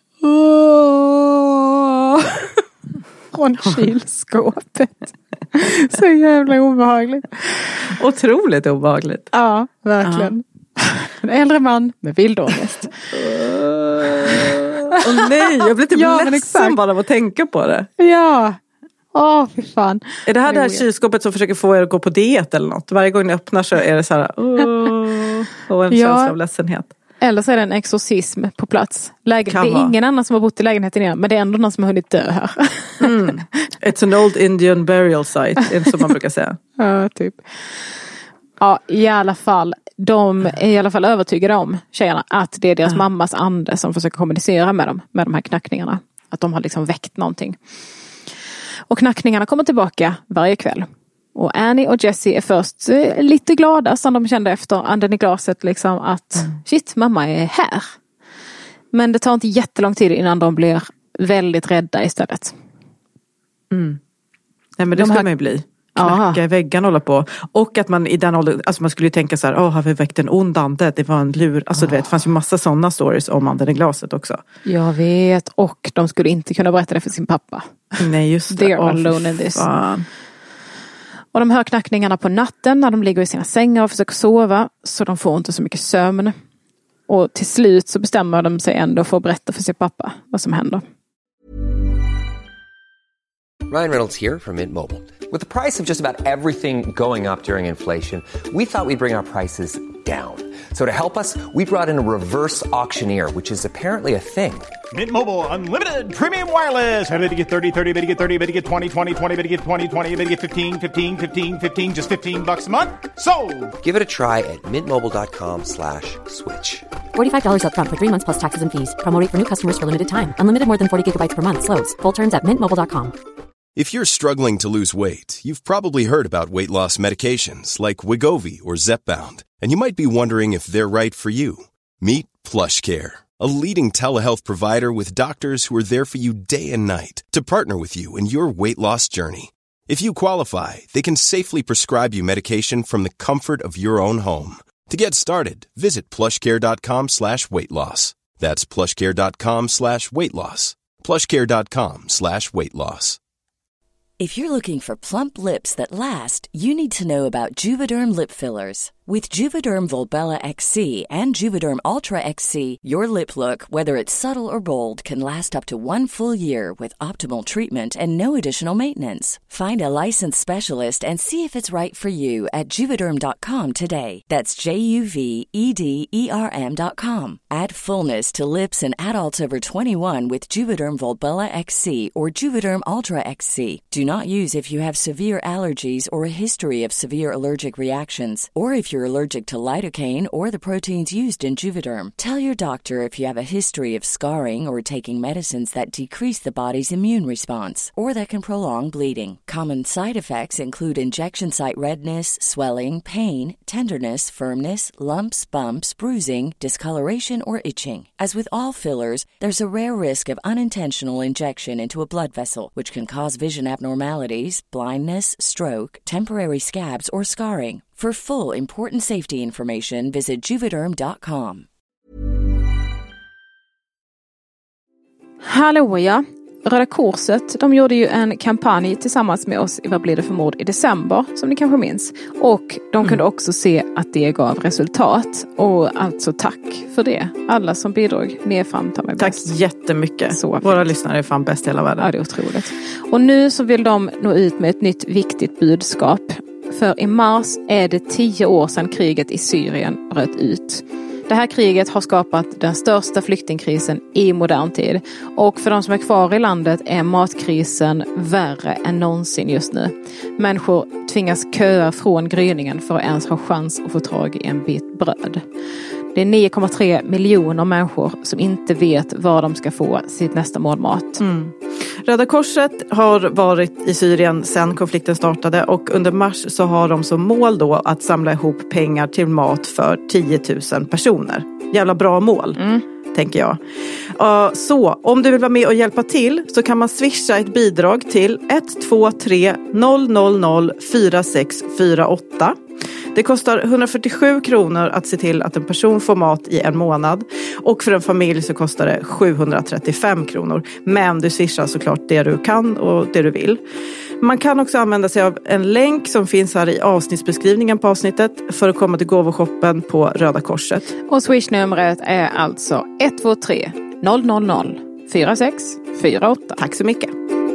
Från kylskåpet. Så jävla obehagligt. Otroligt obehagligt. Ja, verkligen. En äldre man med vild ångest. Nej, jag blir typ ledsen bara av att tänka på det. Ja. Fy fan. Är det här kylskåpet som försöker få er att gå på diet eller något? Varje gång ni öppnar så är det så här och en känsla av ledsenhet. Eller så är det en exorcism på plats. Det är ingen annan som har bott i lägenheten innan, men det är ändå någon som har hunnit dö här. It's an old Indian burial site, som man brukar säga. Ja, typ. Ja, i alla fall. De är i alla fall övertygade om, tjejerna, att det är deras mammas ande som försöker kommunicera med dem, med de här knackningarna. Att de har liksom väckt någonting. Och knackningarna kommer tillbaka varje kväll. Och Annie och Jessie är först lite glada som de kände efter anden i glaset liksom att shit, mamma är här. Men det tar inte jättelång tid innan de blir väldigt rädda istället. Nej, men det ska man ju bli. Knacka i väggarna och hålla på. Och att man i den åldern, alltså man skulle ju tänka så här, har vi väckt en ond ande? Det var en lur. Alltså du vet, det fanns ju massa sådana stories om anden i glaset också. Jag vet, och de skulle inte kunna berätta det för sin pappa. Nej, just det. They're alone in this. Fan. Och de hör knackningarna på natten när de ligger i sina sängar och försöker sova, så de får inte så mycket sömn. Och till slut så bestämmer de sig ändå för att berätta för sin pappa vad som händer. Ryan Reynolds here from Mint Mobile. With the price of just about everything going up during inflation, we thought we'd bring our prices down. So to help us, we brought in a reverse auctioneer, which is apparently a thing. Mint Mobile Unlimited Premium Wireless. How to get 30, 30, how to get 30, how to get 20, 20, 20, how to get 20, 20, how to get 15, 15, 15, 15, just $15 a month? Sold! Give it a try at mintmobile.com/switch. $45 up front for 3 months plus taxes and fees. Promo rate for new customers for limited time. Unlimited more than 40 gigabytes per month. Slows full terms at mintmobile.com. If you're struggling to lose weight, you've probably heard about weight loss medications like Wegovy or Zepbound, and you might be wondering if they're right for you. Meet PlushCare, a leading telehealth provider with doctors who are there for you day and night to partner with you in your weight loss journey. If you qualify, they can safely prescribe you medication from the comfort of your own home. To get started, visit plushcare.com/weightloss. That's plushcare.com/weightloss. plushcare.com/weightloss. If you're looking for plump lips that last, you need to know about Juvederm lip fillers. With Juvederm Volbella XC and Juvederm Ultra XC, your lip look, whether it's subtle or bold, can last up to 1 full year with optimal treatment and no additional maintenance. Find a licensed specialist and see if it's right for you at Juvederm.com today. That's JUVEDERM.com. Add fullness to lips in adults over 21 with Juvederm Volbella XC or Juvederm Ultra XC. Do not use if you have severe allergies or a history of severe allergic reactions, or if you're allergic to lidocaine or the proteins used in Juvederm. Tell your doctor if you have a history of scarring or taking medicines that decrease the body's immune response or that can prolong bleeding. Common side effects include injection site redness, swelling, pain, tenderness, firmness, lumps, bumps, bruising, discoloration, or itching. As with all fillers, there's a rare risk of unintentional injection into a blood vessel, which can cause vision abnormalities, blindness, stroke, temporary scabs, or scarring. For full important safety information, visit Juvederm.com. Hallå ja, Röda Korset, de gjorde ju en kampanj tillsammans med oss i Vad blir det för mord i december, som ni kanske minns. Och de kunde också se att det gav resultat. Och alltså tack för det. Alla som bidrog, ni är fan ta mig bäst. Tack jättemycket. Så våra lyssnare är fan bäst i hela världen. Ja, det är otroligt. Och nu så vill de nå ut med ett nytt viktigt budskap. För i mars är det 10 år sedan kriget i Syrien bröt ut. Det här kriget har skapat den största flyktingkrisen i modern tid. Och för de som är kvar i landet är matkrisen värre än någonsin just nu. Människor tvingas köa från gryningen för att ens ha chans att få tag i en bit bröd. Det är 9,3 miljoner människor som inte vet var de ska få sitt nästa målmat. Röda Korset har varit i Syrien sedan konflikten startade, och under mars så har de som mål då att samla ihop pengar till mat för 10 000 personer. Jävla bra mål, tänker jag. Så om du vill vara med och hjälpa till så kan man swisha ett bidrag till 123 000 4648. Det kostar 147 kronor att se till att en person får mat i en månad. Och för en familj så kostar det 735 kronor. Men du swishar såklart det du kan och det du vill. Man kan också använda sig av en länk som finns här i avsnittsbeskrivningen på avsnittet för att komma till gåvoshoppen på Röda Korset. Och swishnumret är alltså 123 000 4648. Tack så mycket.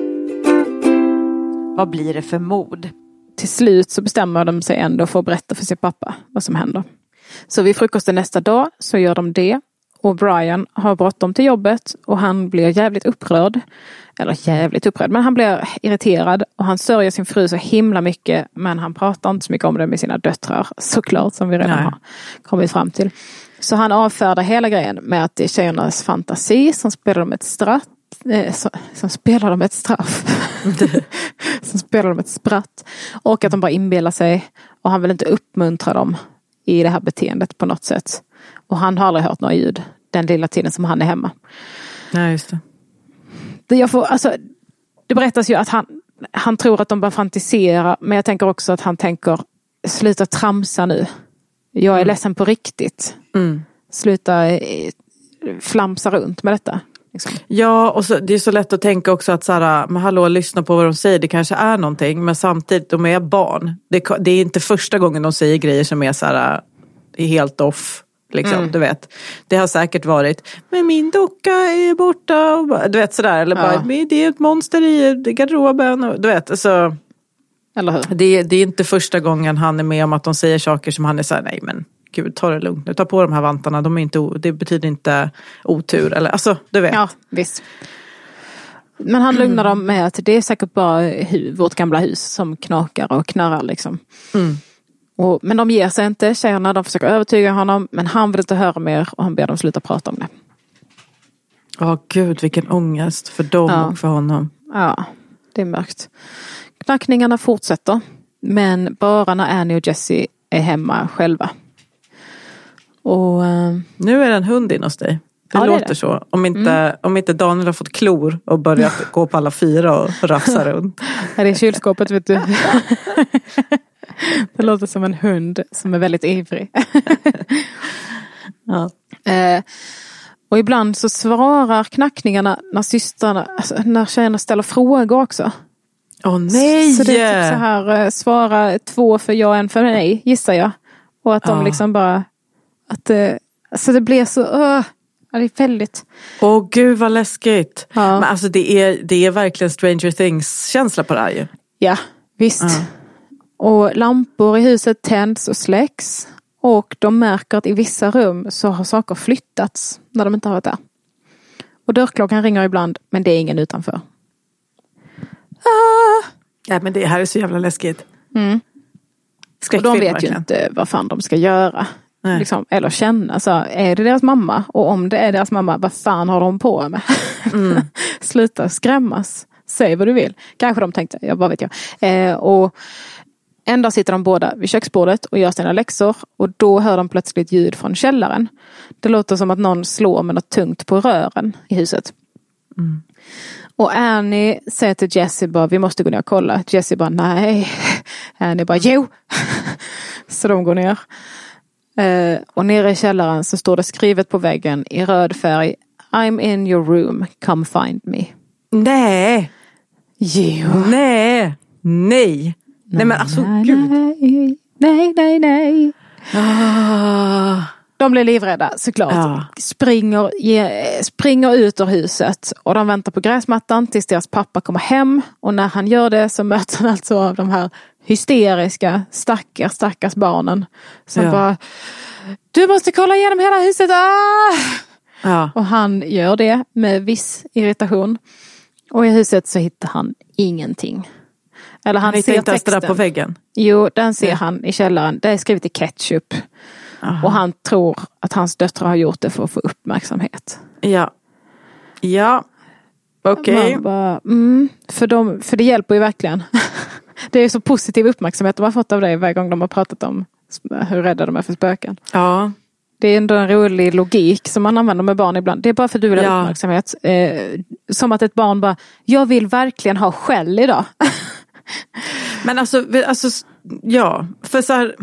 Vad blir det för mod? Till slut så bestämmer de sig ändå för att berätta för sin pappa vad som händer. Så vid frukosten nästa dag så gör de det. Och Brian har bråttom till jobbet och han blir jävligt upprörd. Eller jävligt upprörd, men han blir irriterad. Och han sörjer sin fru så himla mycket. Men han pratar inte så mycket om det med sina döttrar. Såklart, som vi redan har kommit fram till. Så han avfärdar hela grejen med att det är tjejernas fantasi som spelar dem ett straff. Som spelar dem ett straff. Som spelar dem ett spratt. Och att de bara inbillar sig. Och han vill inte uppmuntra dem i det här beteendet på något sätt. Och han har aldrig hört några ljud den lilla tiden som han är hemma. Nej, just det. Det berättas ju att han tror att de bara fantiserar. Men jag tänker också att han tänker, sluta tramsa nu. Jag är ledsen på riktigt. Sluta flamsa runt med detta. Liksom. Ja, och så, det är så lätt att tänka också att så här, men hallå, lyssna på vad de säger. Det kanske är någonting, men samtidigt, de är barn. Det är inte första gången de säger grejer som är så här, är helt off. Liksom, du vet. Det har säkert varit, men min docka är borta. Och, du vet sådär. Eller bara, det är ett monster i garderoben. Och, du vet, alltså. Eller hur? Det är inte första gången han är med om att de säger saker som han är såhär, nej men gud, ta det lugnt. Nu tar på de här vantarna, de är inte, det betyder inte otur. Eller, alltså, du vet. Ja, visst. Men han lugnar dem med att det är säkert bara vårt gamla hus som knakar och knarrar liksom. Men de ger sig inte, tjejerna, de försöker övertyga honom, men han vill inte höra mer och han ber dem sluta prata om det. Gud, vilken ångest för dem och för honom. Ja, det är mörkt. Knackningarna fortsätter, men bara när Annie och Jesse är hemma själva. Och nu är det en hund in hos dig. Det låter så. Om inte Daniel har fått klor och börjat gå på alla fyra och rafsa runt. Ja, det är kylskåpet, vet du. Det låter som en hund som är väldigt ivrig. Och ibland så svarar knackningarna när systrarna, alltså när tjejerna ställer frågor också. Nej! Så det är typ så här, svara 2 för ja, 1 för nej, gissar jag. Och att de liksom bara, att alltså det blir så, det är väldigt. Gud vad läskigt. Men alltså det är verkligen Stranger Things-känsla på det här ju. Ja, visst. Och lampor i huset tänds och släcks. Och de märker att i vissa rum så har saker flyttats när de inte har varit där. Och dörrklockan ringer ibland, men det är ingen utanför. Ja, men det här är så jävla läskigt. Och de vet ju inte vad fan de ska göra. Liksom, eller känna, så är det deras mamma? Och om det är deras mamma, vad fan har de på med? Sluta skrämmas. Säg vad du vill. Kanske de tänkte, jag bara vet jag. Och en dag sitter de båda vid köksbordet och gör sina läxor. Och då hör de plötsligt ljud från källaren. Det låter som att någon slår med något tungt på rören i huset. Och Annie säger till Jesse bara, vi måste gå ner och kolla. Jesse bara, nej. Annie bara, jo. Så de går ner. Och nere i källaren så står det skrivet på väggen i röd färg, I'm in your room, come find me. Nej. Jo. Nej. Nej men alltså gud. Nej. De blir livrädda såklart. Springer ut ur huset. Och de väntar på gräsmattan tills deras pappa kommer hem. Och när han gör det så möter han alltså av de här hysteriska stackars barnen. Som bara, du måste kolla igenom hela huset. Och han gör det med viss irritation. Och i huset så hittar han ingenting. Eller han ser texten där på väggen. Jo, den ser han i källaren. Det är skrivet i ketchup. Och han tror att hans döttrar har gjort det för att få uppmärksamhet. Ja. Okej. För det hjälper ju verkligen. Det är så positiv uppmärksamhet de har fått av det varje gång de har pratat om hur rädda de är för spöken. Ja. Det är ändå en rolig logik som man använder med barn ibland. Det är bara för att du vill ha uppmärksamhet. Som att ett barn bara, jag vill verkligen ha skäll idag. Men alltså ja, för så här,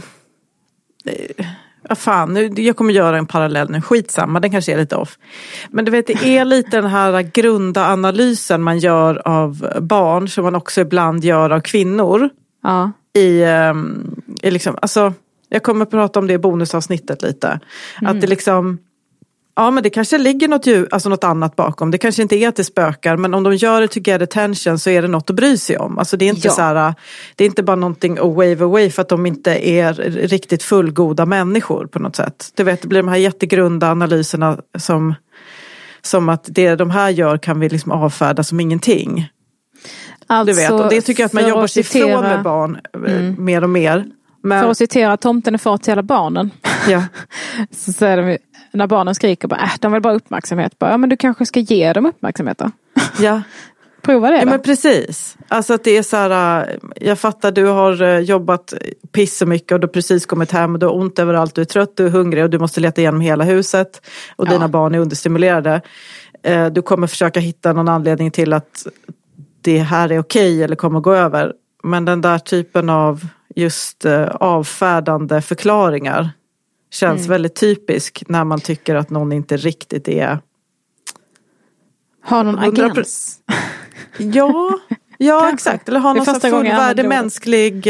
jag kommer göra en parallell nu, skitsamma, den kanske är lite off. Men du vet, det är lite den här grunda analysen man gör av barn som man också ibland gör av kvinnor. Ja. I liksom, alltså, jag kommer att prata om det i bonusavsnittet lite. Att det liksom, ja men det kanske ligger något annat bakom. Det kanske inte är att det spökar, men om de gör det to get attention så är det något att bry sig om. Alltså det är inte så här, det är inte bara någonting att wave away för att de inte är riktigt fullgoda människor på något sätt. Du vet, det blir de här jättegrunda analyserna som att det de här gör kan vi liksom avfärda som ingenting. Alltså, du vet, och det tycker jag att man jobbar sig ifrån med barn mer och mer. Men... För att citera, tomten är far till alla barnen. Ja. Så säger de, när barnen skriker bara, de vill bara uppmärksamhet. Bara, men du kanske ska ge dem uppmärksamhet då. Ja. Prova det då. Ja men precis. Alltså att det är så här, jag fattar du har jobbat piss så mycket och du har precis kommit hem och du har ont överallt, du är trött, du är hungrig och du måste leta igenom hela huset och dina barn är understimulerade. Du kommer försöka hitta någon anledning till att det här är okej eller kommer att gå över. Men den där typen av just avfärdande förklaringar känns väldigt typisk när man tycker att någon inte riktigt är... Har någon agens? Ja, exakt. Eller har någon så fullvärdig mänsklig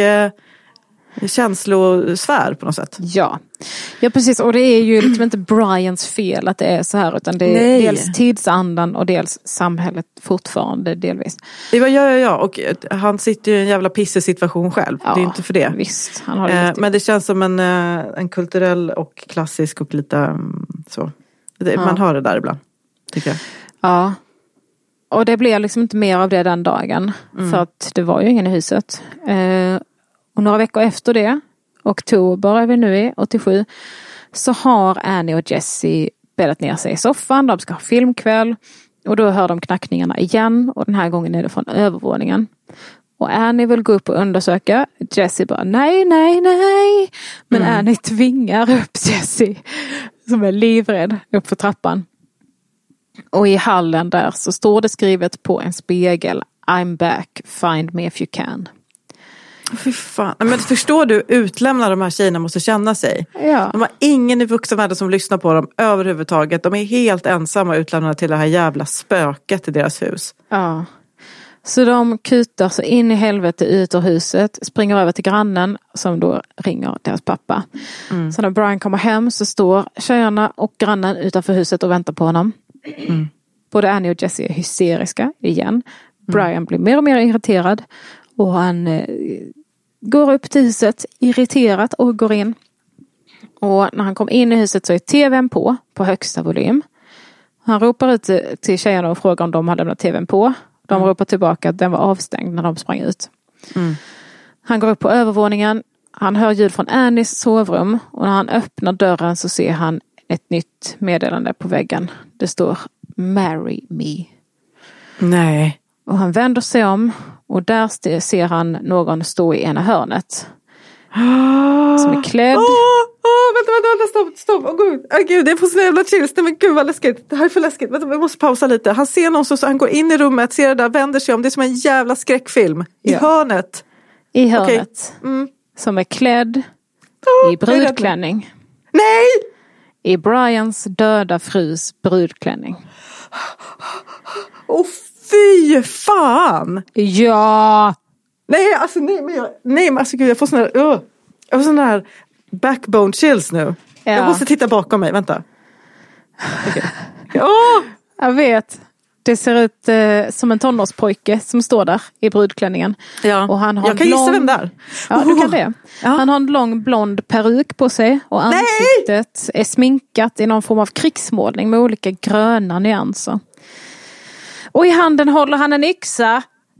känslosfär på något sätt. Ja, precis. Och det är ju liksom inte Brians fel att det är så här, utan det är dels tidsandan och dels samhället fortfarande delvis. Ja. Och han sitter ju i en jävla pissesituation själv. Ja, det är inte för det. Visst, han har det men det känns som en kulturell och klassisk och lite så. Man hör det där ibland, tycker jag. Ja. Och det blev liksom inte mer av det den dagen. För att det var ju ingen i huset. Och några veckor efter det, oktober är vi nu i, 87, så har Annie och Jesse bäddat ner sig i soffan. De ska ha filmkväll. Och då hör de knackningarna igen. Och den här gången är det från övervåningen. Och Annie vill gå upp och undersöka. Jesse bara nej. Men Annie tvingar upp Jesse, som är livrädd, upp för trappan. Och i hallen där så står det skrivet på en spegel: I'm back, find me if you can. Fy fan. Men förstår du, utlämnar de här tjejerna måste känna sig. Ja. De har ingen i vuxenvärlden som lyssnar på dem överhuvudtaget. De är helt ensamma utlämnade till det här jävla spöket i deras hus. Ja. Så de kutar så in i helvete ut ur huset, springer över till grannen som då ringer deras pappa. Så när Brian kommer hem så står tjejerna och grannen utanför huset och väntar på honom. Både Annie och Jesse är hysteriska igen. Brian blir mer och mer irriterad och han går upp till huset irriterat och går in. Och när han kom in i huset så är tvn på högsta volym. Han ropar ut till tjejerna och frågar om de hade lämnat tvn på. De ropar tillbaka att den var avstängd när de sprang ut. Han går upp på övervåningen. Han hör ljud från Annies sovrum. Och när han öppnar dörren så ser han ett nytt meddelande på väggen. Det står Marry me. Nej. Och han vänder sig om. Och där ser han någon stå i ena hörnet. Som är klädd. Vänta, stopp. Gud, det får så jävla chills. Men gud vad läskigt. Det här är för läskigt. Vänta, vi måste pausa lite. Han ser någon så han går in i rummet, ser det där, vänder sig om. Det är som en jävla skräckfilm. I hörnet. I hörnet. Okay. Som är klädd i brudklänning. Nej! I Brians döda frus brudklänning. Fy fan! Ja! Nej, men alltså gud, jag får sån här backbone chills nu. Ja. Jag måste titta bakom mig, vänta. Okay. Jag vet. Det ser ut som en tonårspojke som står där i brudklänningen. Ja. Och han har jag kan gissa vem där. Ja, du kan det. Ja. Han har en lång blond peruk på sig och ansiktet är sminkat i någon form av krigsmålning med olika gröna nyanser. Och i handen håller han en yxa.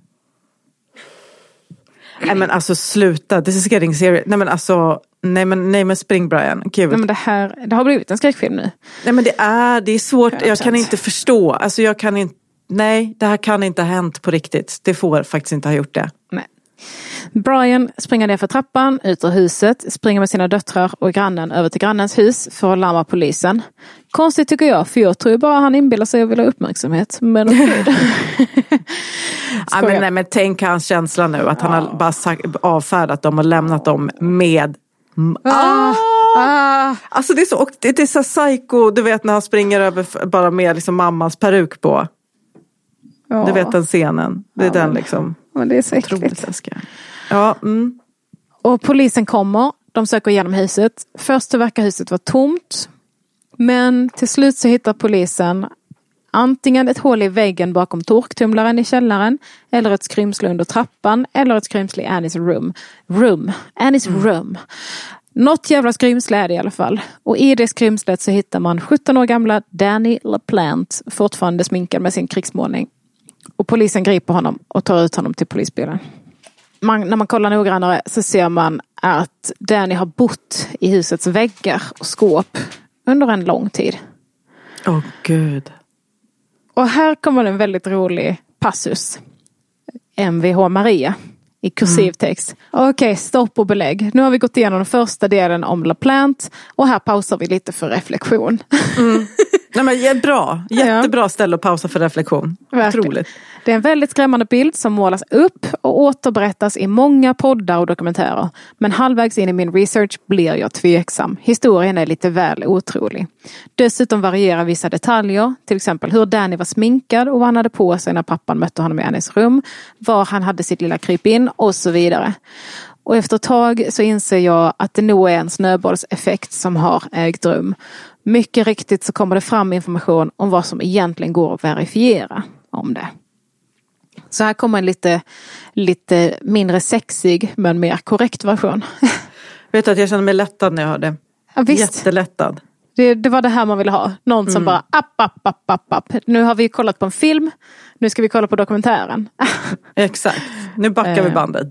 Nej men alltså sluta, this is getting serious. Nej men spring Brian. Gud. Nej men det har blivit en skräckfilm nu. Nej men det är svårt, jag kan inte förstå. Alltså jag kan inte, nej det här kan inte ha hänt på riktigt. Det får faktiskt inte ha gjort det. Nej. Brian springer ner för trappan, ut ur huset, springer med sina döttrar och grannen över till grannens hus för att larma polisen. Konstigt tycker jag, för jag tror bara han inbillar sig att vilja ha uppmärksamhet. Men men tänk hans känsla nu, att han har bara avfärdat dem och lämnat dem med... Alltså det är så, och det är så psycho, du vet när han springer över bara med liksom mammans peruk på. Du vet den scenen. Det är den liksom. Men det är så äckligt. Ja. Och polisen kommer. De söker igenom huset. Först så verkar huset vara tomt. Men till slut så hittar polisen antingen ett hål i väggen bakom torktumlaren i källaren. Eller ett skrymsle under trappan. Eller ett skrymsle i Annies rum. Något jävla skrymsle är det i alla fall. Och i det skrymslet så hittar man 17 år gamla Danny LaPlante. Fortfarande sminkad med sin krigsmålning. Och polisen griper honom och tar ut honom till polisbilen. När man kollar noggrannare så ser man att Danny har bott i husets väggar och skåp under en lång tid. Åh gud. Och här kommer en väldigt rolig passus. MVH Maria i kursiv text. Okej, stopp och belägg. Nu har vi gått igenom den första delen om LaPlante och här pausar vi lite för reflektion. Nej, men bra. Jättebra ställe att pausa för reflektion. Otroligt. Det är en väldigt skrämmande bild som målas upp och återberättas i många poddar och dokumentärer. Men halvvägs in i min research blir jag tveksam. Historien är lite väl otrolig. Dessutom varierar vissa detaljer. Till exempel hur Danny var sminkad och vad han hade på sig när pappan mötte honom i Annies rum. Var han hade sitt lilla kryp in och så vidare. Och efter ett tag så inser jag att det nog är en snöbollseffekt som har ägt rum. Mycket riktigt så kommer det fram information om vad som egentligen går att verifiera om det. Så här kommer en lite mindre sexig men mer korrekt version. Vet du att jag känner mig lättad när jag hörde? Ja, visst. Jättelättad. Det var det här man ville ha. Någon som bara app. Nu har vi kollat på en film. Nu ska vi kolla på dokumentären. Exakt. Nu backar vi bandet.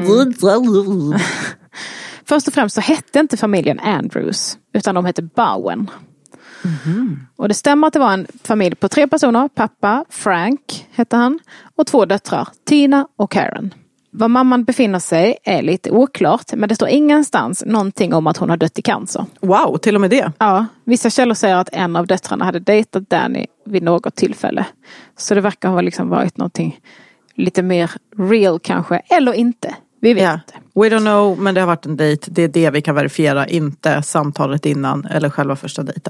Först och främst så hette inte familjen Andrews. Utan de hette Bowen. Och det stämmer att det var en familj på 3 personer. Pappa, Frank hette han. Och 2 döttrar, Tina och Karen. Var mamman befinner sig är lite oklart. Men det står ingenstans någonting om att hon har dött i cancer. Wow, till och med det. Ja, vissa källor säger att en av döttrarna hade dejtat Danny vid något tillfälle. Så det verkar ha liksom varit någonting lite mer real kanske. Eller inte. Vi vet inte. We don't know, men det har varit en dejt. Det är det vi kan verifiera, inte samtalet innan eller själva första dejten.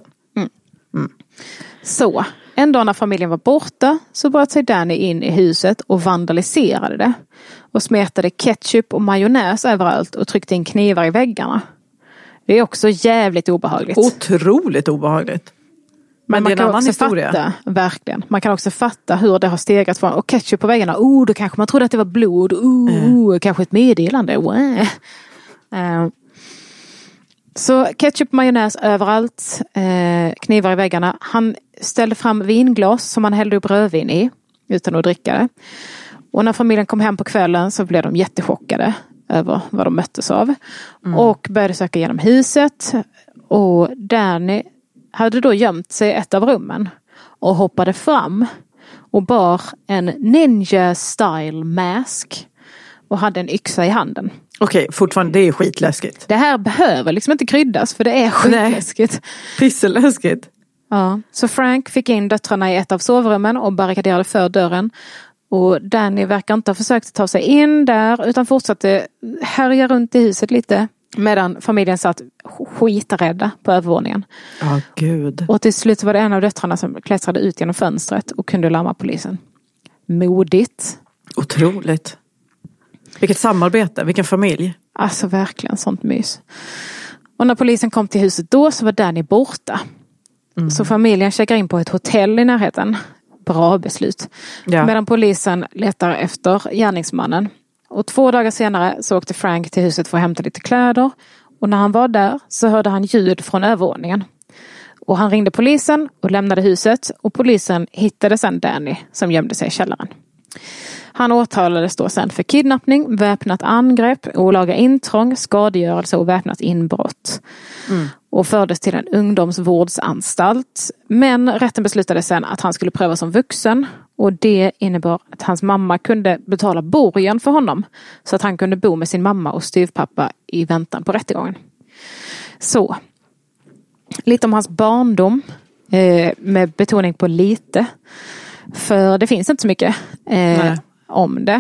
Så, en dag när familjen var borta så bröt sig Danny in i huset och vandaliserade det. Och smetade ketchup och majonnäs överallt och tryckte in knivar i väggarna. Det är också jävligt obehagligt. Otroligt obehagligt. Men det är en annan historia. Fatta, verkligen. Man kan också fatta hur det har stegat från. Och ketchup på väggarna. Då kanske man trodde att det var blod. Kanske ett meddelande. Så ketchup och majonnäs överallt. Knivar i väggarna. Han ställde fram vinglas som han hällde upp rödvin i. Utan att dricka det. Och när familjen kom hem på kvällen så blev de jättechockade över vad de möttes av. Och började söka igenom huset. Och Danny hade då gömt sig i ett av rummen. Och hoppade fram. Och bar en ninja style mask. Och hade en yxa i handen. Okej, fortfarande det är skitläskigt. Det här behöver liksom inte kryddas för det är skitläskigt. Pisseläskigt. Ja, så Frank fick in döttrarna i ett av sovrummen och barrikaderade för dörren. Och Danny verkar inte ha försökt ta sig in där utan fortsatte härja runt i huset lite. Medan familjen satt skiträdda på övervåningen. Gud. Och till slut var det en av döttrarna som klättrade ut genom fönstret och kunde larma polisen. Modigt. Otroligt. Vilket samarbete, vilken familj. Alltså verkligen, sånt mys. Och när polisen kom till huset då så var Danny borta. Så familjen checkar in på ett hotell i närheten. Bra beslut. Ja. Medan polisen letar efter gärningsmannen. Och 2 dagar senare så åkte Frank till huset för att hämta lite kläder. Och när han var där så hörde han ljud från övervåningen. Och han ringde polisen och lämnade huset. Och polisen hittade sedan Danny som gömde sig i källaren. Han åtalades då sen för kidnappning, väpnat angrepp, olaga intrång, skadegörelse och väpnat inbrott. Och fördes till en ungdomsvårdsanstalt. Men rätten beslutade sen att han skulle prövas som vuxen. Och det innebar att hans mamma kunde betala borgen för honom. Så att han kunde bo med sin mamma och styvpappa i väntan på rättegången. Så, lite om hans barndom. Med betoning på lite. För det finns inte så mycket om det.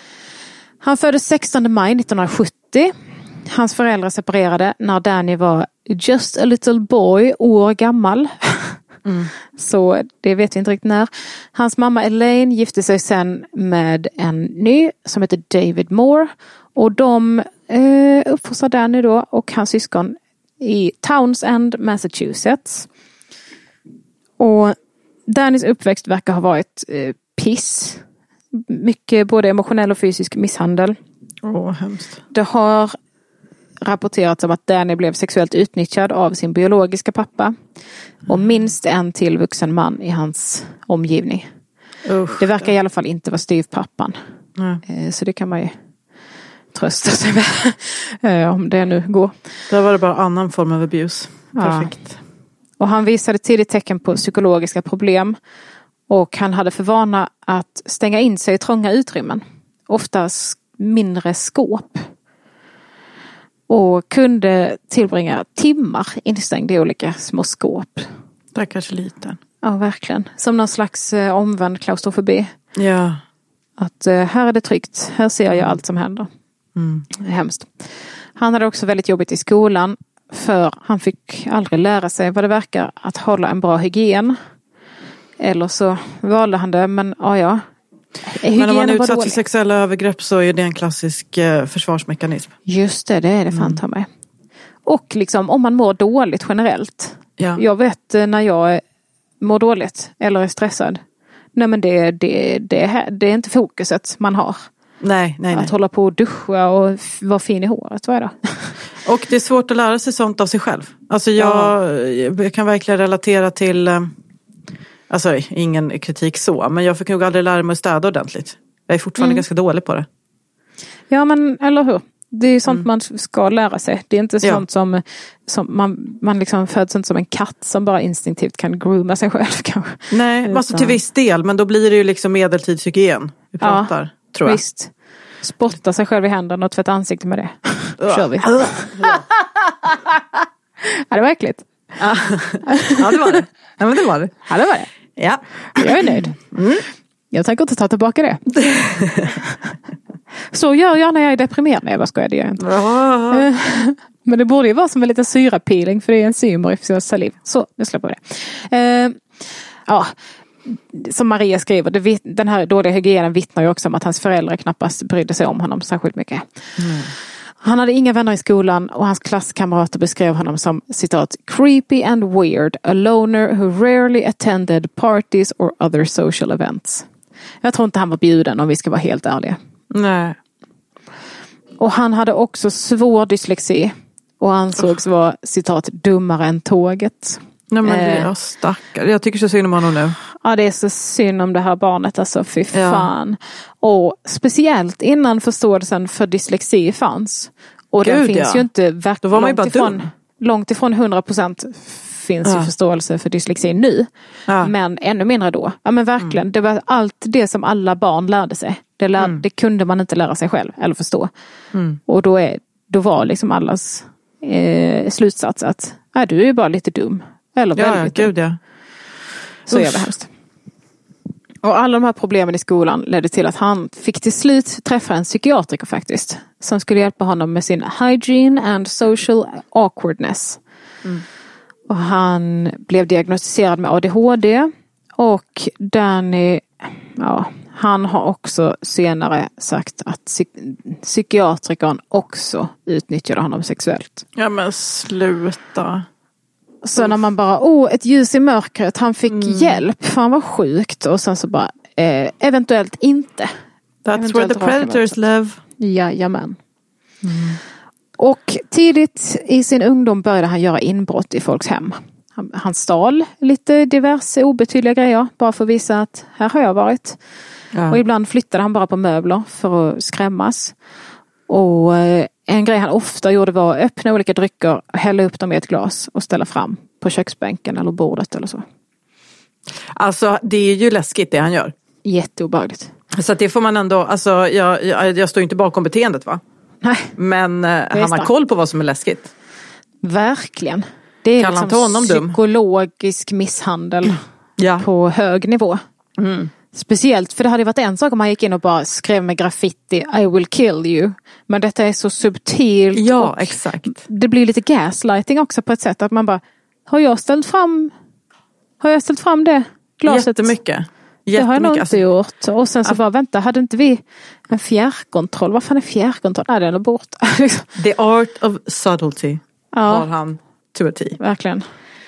Han föddes 16 maj 1970. Hans föräldrar separerade när Danny var just a little boy, år gammal. Så det vet vi inte riktigt när. Hans mamma Elaine gifte sig sen med en ny som heter David Moore. Och de uppfostrade Danny då och hans syskon i Townsend, Massachusetts. Och Dannys uppväxt verkar ha varit piss. Mycket både emotionell och fysisk misshandel. Hemskt. Det har rapporterats om att Danny blev sexuellt utnyttjad av sin biologiska pappa. Och minst en till vuxen man i hans omgivning. Det verkar i alla fall inte vara styvpappan. Så det kan man ju trösta sig med. Om det nu går. Där var det bara annan form av abuse. Perfekt. Och han visade tidigt tecken på psykologiska problem. Och han hade för vana att stänga in sig i trånga utrymmen. Oftast mindre skåp. Och kunde tillbringa timmar instängd i olika små skåp. Det är kanske lite. Ja, verkligen. Som någon slags omvänd klaustrofobi. Ja. Att här är det tryggt. Här ser jag allt som händer. Hemskt. Han hade också väldigt jobbigt i skolan. För han fick aldrig lära sig vad det verkar att hålla en bra hygien. Eller så valde han det. Men ja. Men om man är utsatt för sexuella övergrepp så är det en klassisk försvarsmekanism. Just det är det fan ta mig. Och liksom om man mår dåligt generellt. Ja. Jag vet när jag mår dåligt eller är stressad. Nej men det är inte fokuset man har. Nej. Att hålla på och duscha och vara fin i håret, vad är det? Och det är svårt att lära sig sånt av sig själv. Alltså jag kan verkligen relatera till, alltså ingen kritik så, men jag fick nog aldrig lära mig att städa ordentligt. Jag är fortfarande ganska dålig på det. Ja men, eller hur? Det är sånt man ska lära sig. Det är inte sånt som man liksom föds inte som en katt som bara instinktivt kan grooma sig själv kanske. Nej, alltså till viss del, men då blir det ju liksom medeltidshygien vi pratar, tror jag. Visst. Spotta sig själv i händerna och tvätta ansiktet med det. Kör vi. Ja, det var äckligt. Ja, det var det. Ja, men det var det. Ja, det var det. Ja. Jag är nöjd. Jag tänker inte ta tillbaka det. Så gör jag när jag är deprimerad. Nej, vad ska jag det gör inte. Men det borde ju vara som en liten syrapeeling för det är enzymer i saliv. Så, nu släpper vi det. Ja, som Maria skriver, den här dåliga hygienen vittnar ju också om att hans föräldrar knappast brydde sig om honom särskilt mycket. Han hade inga vänner i skolan och hans klasskamrater beskrev honom som citat creepy and weird, a loner who rarely attended parties or other social events. Jag tror inte han var bjuden om vi ska vara helt ärliga. Nej. Och han hade också svår dyslexi och ansågs vara citat dummare än tåget. Nej men det är stackar. Jag tycker så synd om honom nu. Ja, det är så synd om det här barnet, alltså fy fan. Och speciellt innan förståelsen för dyslexi fanns. Och det finns ju inte långt ifrån 100% finns ju förståelse för dyslexi nu. Men ännu mindre då. Ja men verkligen, det var allt det som alla barn lärde sig. Det kunde man inte lära sig själv eller förstå. Och då var liksom allas slutsats att du är ju bara lite dum. Eller väldigt dum. Så är det hemskt. Och alla de här problemen i skolan ledde till att han fick till slut träffa en psykiatriker faktiskt. Som skulle hjälpa honom med sin hygiene and social awkwardness. Och han blev diagnostiserad med ADHD. Och Danny, han har också senare sagt att psykiatrikern också utnyttjade honom sexuellt. Ja men sluta. Så när man bara, ett ljus i mörkret, han fick hjälp för han var sjukt. Och sen så bara, eventuellt inte. That's where the predators live. Jajamän. Och tidigt i sin ungdom började han göra inbrott i folks hem. Han stal lite diverse obetydliga grejer. Bara för att visa att här har jag varit. Ja. Och ibland flyttade han bara på möbler för att skrämmas. Och en grej han ofta gjorde var att öppna olika drycker, hälla upp dem i ett glas och ställa fram på köksbänken eller bordet eller så. Alltså det är ju läskigt det han gör. Jätteobehagligt. Så att det får man ändå, alltså jag står inte bakom beteendet va? Nej. Men han har koll på vad som är läskigt. Verkligen. Det är liksom psykologisk misshandel på hög nivå. Speciellt, för det hade varit en sak om man gick in och bara skrev med graffiti I will kill you. Men detta är så subtilt. Ja, exakt. Det blir lite gaslighting också på ett sätt att man bara, har jag ställt fram det glaset? Jättemycket. Det har jag nog inte gjort. Och sen så bara, vänta, hade inte vi en fjärrkontroll? Vad fan är fjärrkontroll? Nej, den är borta. The art of subtlety har han to a T. Verkligen.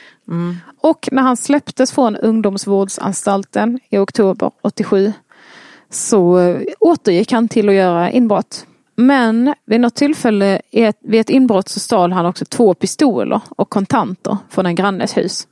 Och när han släpptes från ungdomsvårdsanstalten i oktober 87 så återgick han till att göra inbrott. Men vid något tillfälle vid ett inbrott så stal han också 2 pistoler och kontanter från en grannes hus.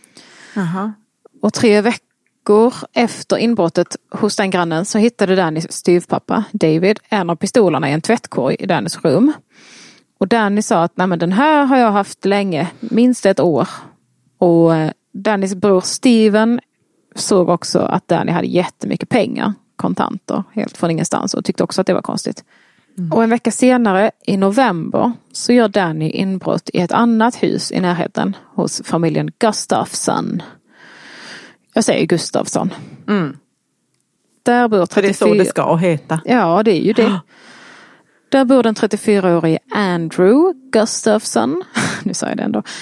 Och 3 veckor efter inbrottet hos den grannen så hittade Dannys styvpappa David en av pistolerna i en tvättkorg i Dannys rum. Och Danny sa att nej, men den här har jag haft länge, minst 1 år. Och Dannys bror Steven såg också att Danny hade jättemycket pengar, kontanter, helt från ingenstans och tyckte också att det var konstigt. Och en vecka senare, i november, så gör Danny inbrott i ett annat hus i närheten hos familjen Gustafsson. Jag säger Gustafsson. Mm. Där bor 34... För det är så det ska heta. Ja, det är ju det. Där bor den 34-årige Andrew Gustafsson. Nu sa jag det ändå.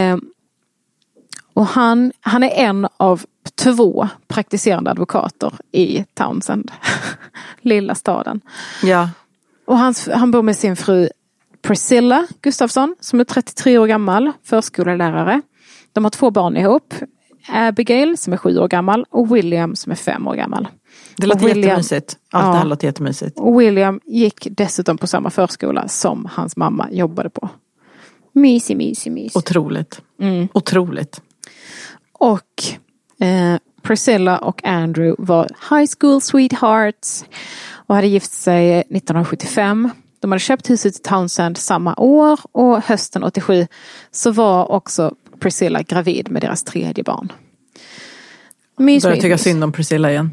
Och han är en av 2 praktiserande advokater i Townsend. Lilla staden. Ja. Och han bor med sin fru Priscilla Gustafsson som är 33 år gammal, förskollärare. De har 2 barn ihop. Abigail som är 7 år gammal och William som är 5 år gammal. Det låter jättemysigt. Allt det här låter jättemysigt. Och William gick dessutom på samma förskola som hans mamma jobbade på. Mysig. Otroligt. Mm. Otroligt. Och Priscilla och Andrew var high school sweethearts och hade gift sig 1975. De hade köpt huset i Townsend samma år och hösten 87 så var också Priscilla gravid med deras 3:e barn. Börjar tycka synd om Priscilla igen.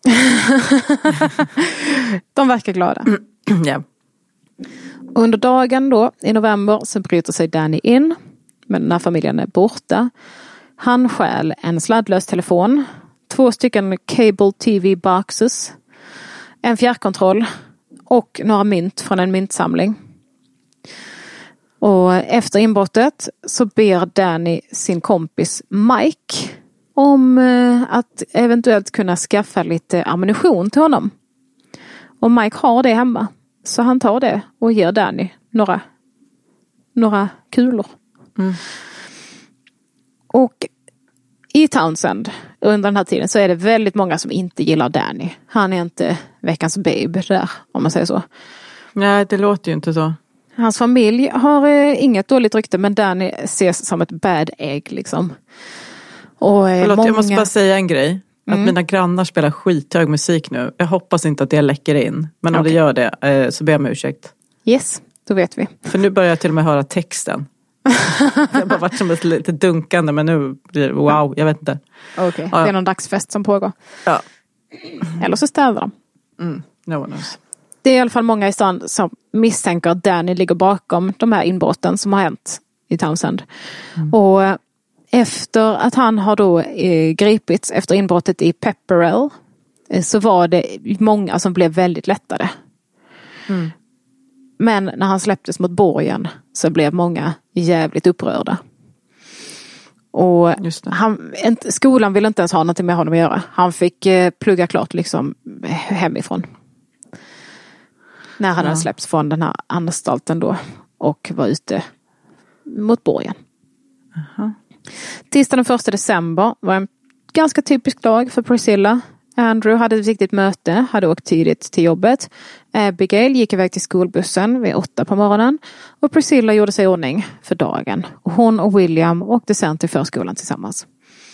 De verkar glada. Ja. Under dagen då, i november, så bryter sig Danny in. Men när familjen är borta. Han stjäl en sladdlös telefon. 2 stycken cable TV boxes. En fjärrkontroll. Och några mynt från en myntsamling. Och efter inbrottet så ber Danny sin kompis Mike om att eventuellt kunna skaffa lite ammunition till honom. Och Mike har det hemma. Så han tar det och ger Danny några kulor. Mm. Och i Townsend under den här tiden så är det väldigt många som inte gillar Danny. Han är inte veckans babe där, om man säger så. Nej, det låter ju inte så. Hans familj har inget dåligt rykte, men Danny ses som ett bad egg liksom. Och jag måste bara säga en grej. Att mina grannar spelar skithög musik nu. Jag hoppas inte att det läcker in. Men om det gör det så ber jag om ursäkt. Yes, då vet vi. För nu börjar jag till och med höra texten. Det har bara varit som ett lite dunkande, men nu blir det wow, jag vet inte. Okej, det är någon dagsfest som pågår. Ja. Eller så städar de. No one knows. Det är i alla fall många i stan som misstänker att Danny ligger bakom de här inbrotten som har hänt i Townsend. Och efter att han har då gripits efter inbrottet i Pepperell så var det många som blev väldigt lättade. Men när han släpptes mot borgen så blev många jävligt upprörda. Och skolan ville inte ens ha något med honom att göra. Han fick plugga klart liksom hemifrån. När han hade släppts från den här anstalten då och var ute mot borgen. Tisdagen den 1 december var en ganska typisk dag för Priscilla. Andrew hade ett viktigt möte, hade åkt tidigt till jobbet. Abigail gick iväg till skolbussen vid 8 på morgonen. Och Priscilla gjorde sig i ordning för dagen. Och hon och William åkte sen till förskolan tillsammans.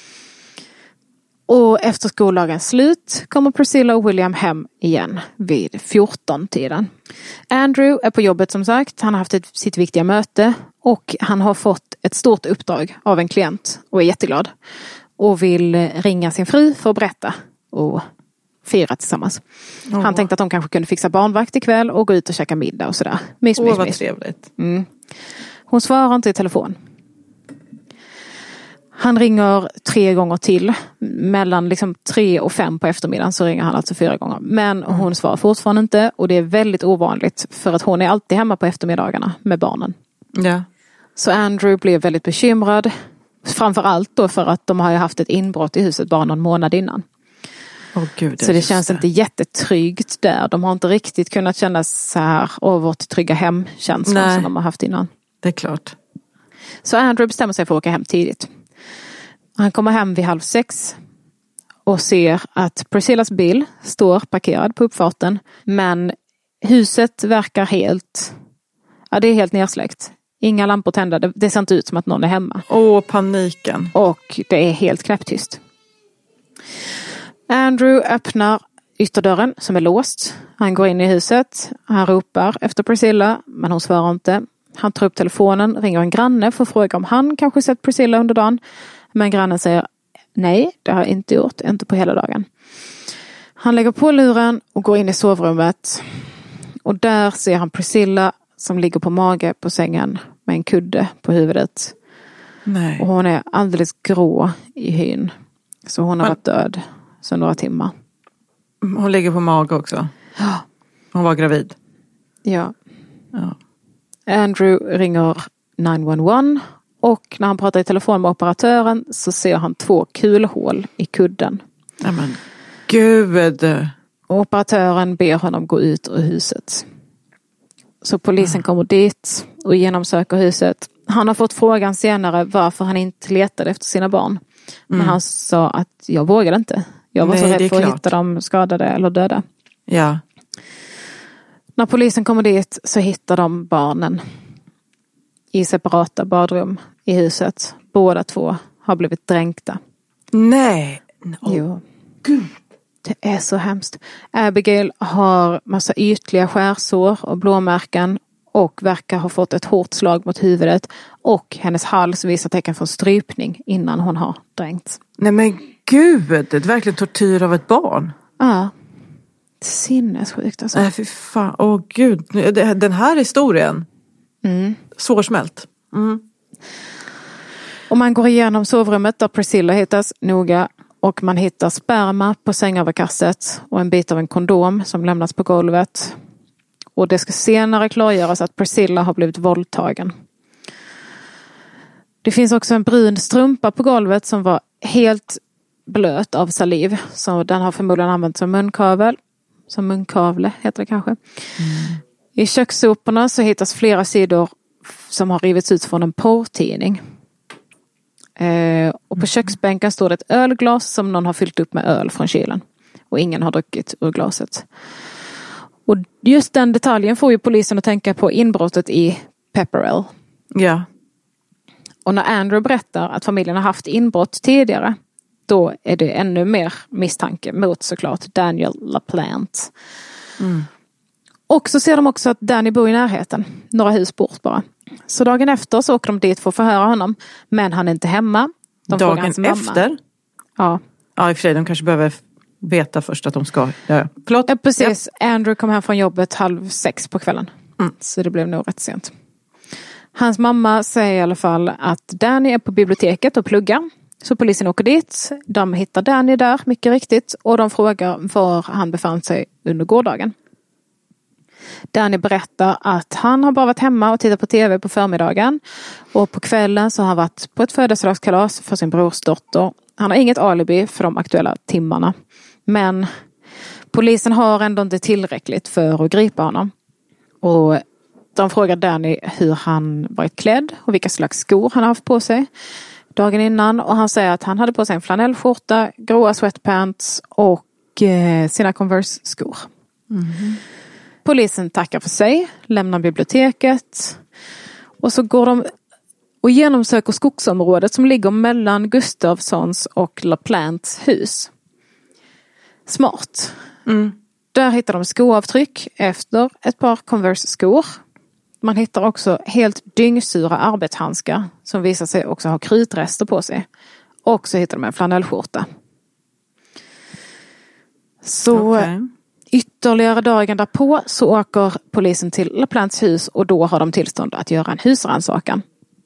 Och efter skoldagens slut kommer Priscilla och William hem igen vid 14-tiden. Andrew är på jobbet som sagt. Han har haft sitt viktiga möte. Och han har fått ett stort uppdrag av en klient och är jätteglad. Och vill ringa sin fru för att berätta och fira tillsammans. Han tänkte att de kanske kunde fixa barnvakt ikväll och gå ut och käka middag och sådär. Mys. Vad trevligt. Hon svarar inte i telefon. Han ringer 3 gånger till. Mellan liksom 3 och 5 på eftermiddagen så ringer han alltså 4 gånger. Men hon svarar fortfarande inte och det är väldigt ovanligt för att hon är alltid hemma på eftermiddagarna med barnen. Ja. Så Andrew blev väldigt bekymrad. Framförallt då för att de har ju haft ett inbrott i huset bara någon månad innan. Gud, så det känns inte jättetryggt där. De har inte riktigt kunnat känna så här vårt trygga hemkänsla som de har haft innan. Det är klart. Så Andrew bestämmer sig för att åka hem tidigt. Han kommer hem vid 5:30 och ser att Priscillas bil står parkerad på uppfarten. Men huset verkar det är helt nersläckt. Inga lampor tända. Det ser inte ut som att någon är hemma. Paniken. Och det är helt knäpptyst. Andrew öppnar ytterdörren som är låst. Han går in i huset. Han ropar efter Priscilla, men hon svarar inte. Han tar upp telefonen, ringer en granne för att fråga om han kanske sett Priscilla under dagen. Men grannen säger nej, det har jag inte gjort. Inte på hela dagen. Han lägger på luren och går in i sovrummet. Och där ser han Priscilla som ligger på mage på sängen med en kudde på huvudet. Nej. Och hon är alldeles grå i hyn. Så hon har varit död så några timmar. Hon ligger på mage också. Ja. Hon var gravid. Ja. Andrew ringer 911 och när han pratar i telefon med operatören så ser han 2 kulhål i kudden. Men gud! Och operatören ber honom gå ut ur huset. Så polisen kommer dit och genomsöker huset. Han har fått frågan senare varför han inte letade efter sina barn. Men han sa att jag vågade inte. Jag var så rädd för att hitta dem skadade eller döda. Ja. När polisen kommer dit så hittar de barnen i separata badrum i huset. Båda 2 har blivit dränkta. Nej! Jo. Gud. Det är så hemskt. Abigail har massa ytliga skärsår och blåmärken och verkar ha fått ett hårt slag mot huvudet och hennes hals visar tecken för strypning innan hon har dränkts. Nej men gud, det är verkligen tortyr av ett barn. Ja. Sinnessjukt alltså. Nej fy fan, åh gud. Den här historien. Svårsmält. Och man går igenom sovrummet där Priscilla hittas noga och man hittar sperma på sängöverkastet och en bit av en kondom som lämnas på golvet. Och det ska senare klargöras att Priscilla har blivit våldtagen. Det finns också en brun strumpa på golvet som var helt blöt av saliv. Så den har förmodligen använts som munkavel. Som munkavle heter det kanske. I kökssoporna så hittas flera sidor som har rivits ut från en porrtidning. Och på köksbänken står det ett ölglas som någon har fyllt upp med öl från kylen. Och ingen har druckit ur glaset. Och just den detaljen får ju polisen att tänka på inbrottet i Pepperell. Ja. Och när Andrew berättar att familjen har haft inbrott tidigare, då är det ännu mer misstanke mot såklart Daniel LaPlante. Och så ser de också att Danny bor i närheten, några hus bort bara. Så dagen efter så åker de dit för att förhöra honom, men han är inte hemma. Dagen efter? Ja. Ja, i och för sig, de kanske behöver veta först att de ska. Ja. Förlåt? Ja, precis. Ja. Andrew kom hem från jobbet 5:30 på kvällen. Så det blev nog rätt sent. Hans mamma säger i alla fall att Danny är på biblioteket och pluggar. Så polisen åker dit. De hittar Danny där, mycket riktigt. Och de frågar var han befann sig under gårdagen. Danny berättar att han har bara varit hemma och tittat på tv på förmiddagen. Och på kvällen så har han varit på ett födelsedagskalas för sin brors dotter. Han har inget alibi för de aktuella timmarna. Men polisen har ändå inte tillräckligt för att gripa honom. Och de frågar Danny hur han varit klädd och vilka slags skor han har haft på sig dagen innan. Och han säger att han hade på sig en flanellskjorta, gråa sweatpants och sina Converse-skor. Polisen tackar för sig, lämnar biblioteket och så går de och genomsöker skogsområdet som ligger mellan Gustafssons och LaPlantes hus. Smart. Där hittar de skoavtryck efter ett par Converse-skor. Man hittar också helt dyngsura arbetshandskar som visar sig också ha krutrester på sig. Och så hittar de en flanellskjorta. Så ytterligare dagen därpå så åker polisen till LaPlantes hus och då har de tillstånd att göra en husrannsakan.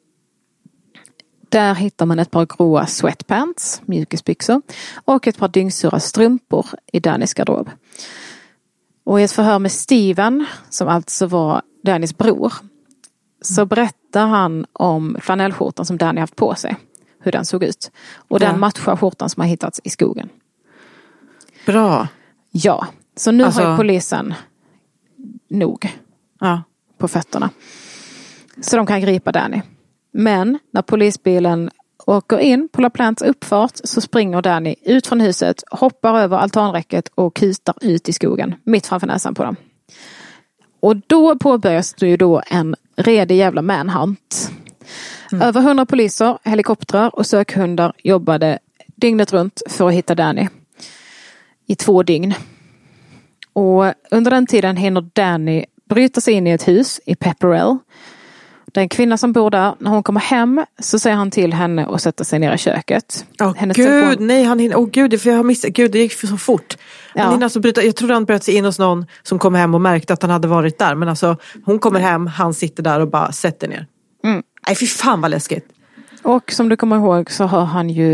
Där hittar man ett par gråa sweatpants, mjukisbyxor, och ett par dyngsura strumpor i Dannys garderob. Och i ett förhör med Steven, som alltså var Dannys bror, så berättar han om flanellskjortan som Danny haft på sig. Hur den såg ut. Och den matchar skjortan som har hittats i skogen. Bra. Ja, så nu har ju polisen nog på fötterna. Så de kan gripa Danny. Men när polisbilen åker in på LaPlantes uppfart så springer Danny ut från huset, hoppar över altanräcket och kutar ut i skogen mitt framför näsan på dem. Och då påbörjas det ju då en redig jävla manhunt. Över 100 poliser, helikoptrar och sökhundar jobbade dygnet runt för att hitta Danny. I 2 dygn. Och under den tiden hinner Danny bryta sig in i ett hus i Pepperell. Den kvinna som bor där, när hon kommer hem så säger han till henne att sätta sig ner i köket. Gud, nej, han hinner, gud, för jag har missat, gud, det gick så fort. Han hinner alltså bryta, jag trodde han bröt sig in hos någon som kom hem och märkte att han hade varit där. Men alltså, hon kommer hem, han sitter där och bara sätter ner. Nej, fy fan vad läskigt. Och som du kommer ihåg så har han ju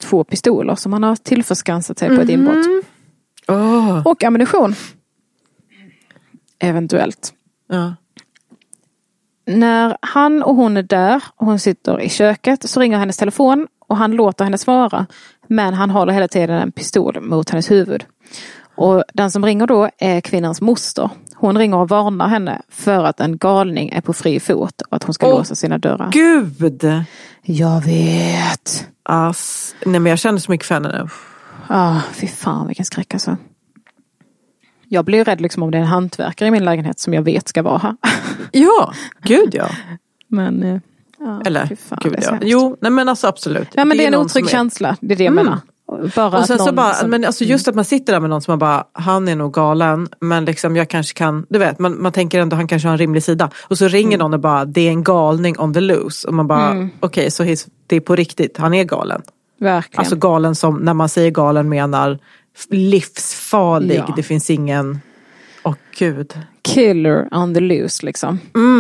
2 pistoler som han har tillförskansat sig på ett inbrott. Och ammunition. Eventuellt. Ja. När han och hon är där, och hon sitter i köket, så ringer hennes telefon och han låter henne svara. Men han håller hela tiden en pistol mot hennes huvud. Och den som ringer då är kvinnans moster. Hon ringer och varnar henne för att en galning är på fri fot och att hon ska låsa sina dörrar. Gud! Jag vet. Nej, men jag känner så mycket för henne nu. Fy fan vilken skräck alltså. Jag blir rädd liksom om det är en hantverkare i min lägenhet som jag vet ska vara här. Ja, gud ja. Men, eller, gud ja. Jo, nej men alltså absolut. Ja, men det är en otrygg känsla, det är det jag menar. Bara och sen så bara, som... men alltså just att man sitter där med någon som man bara, han är nog galen, men liksom jag kanske kan, du vet, man tänker ändå han kanske har en rimlig sida. Och så ringer någon och bara, det är en galning on the loose. Och man bara, okej, så det är på riktigt, han är galen. Verkligen. Alltså galen som, när man säger galen menar livsfarlig, det finns ingen, gud. Killer on the loose liksom.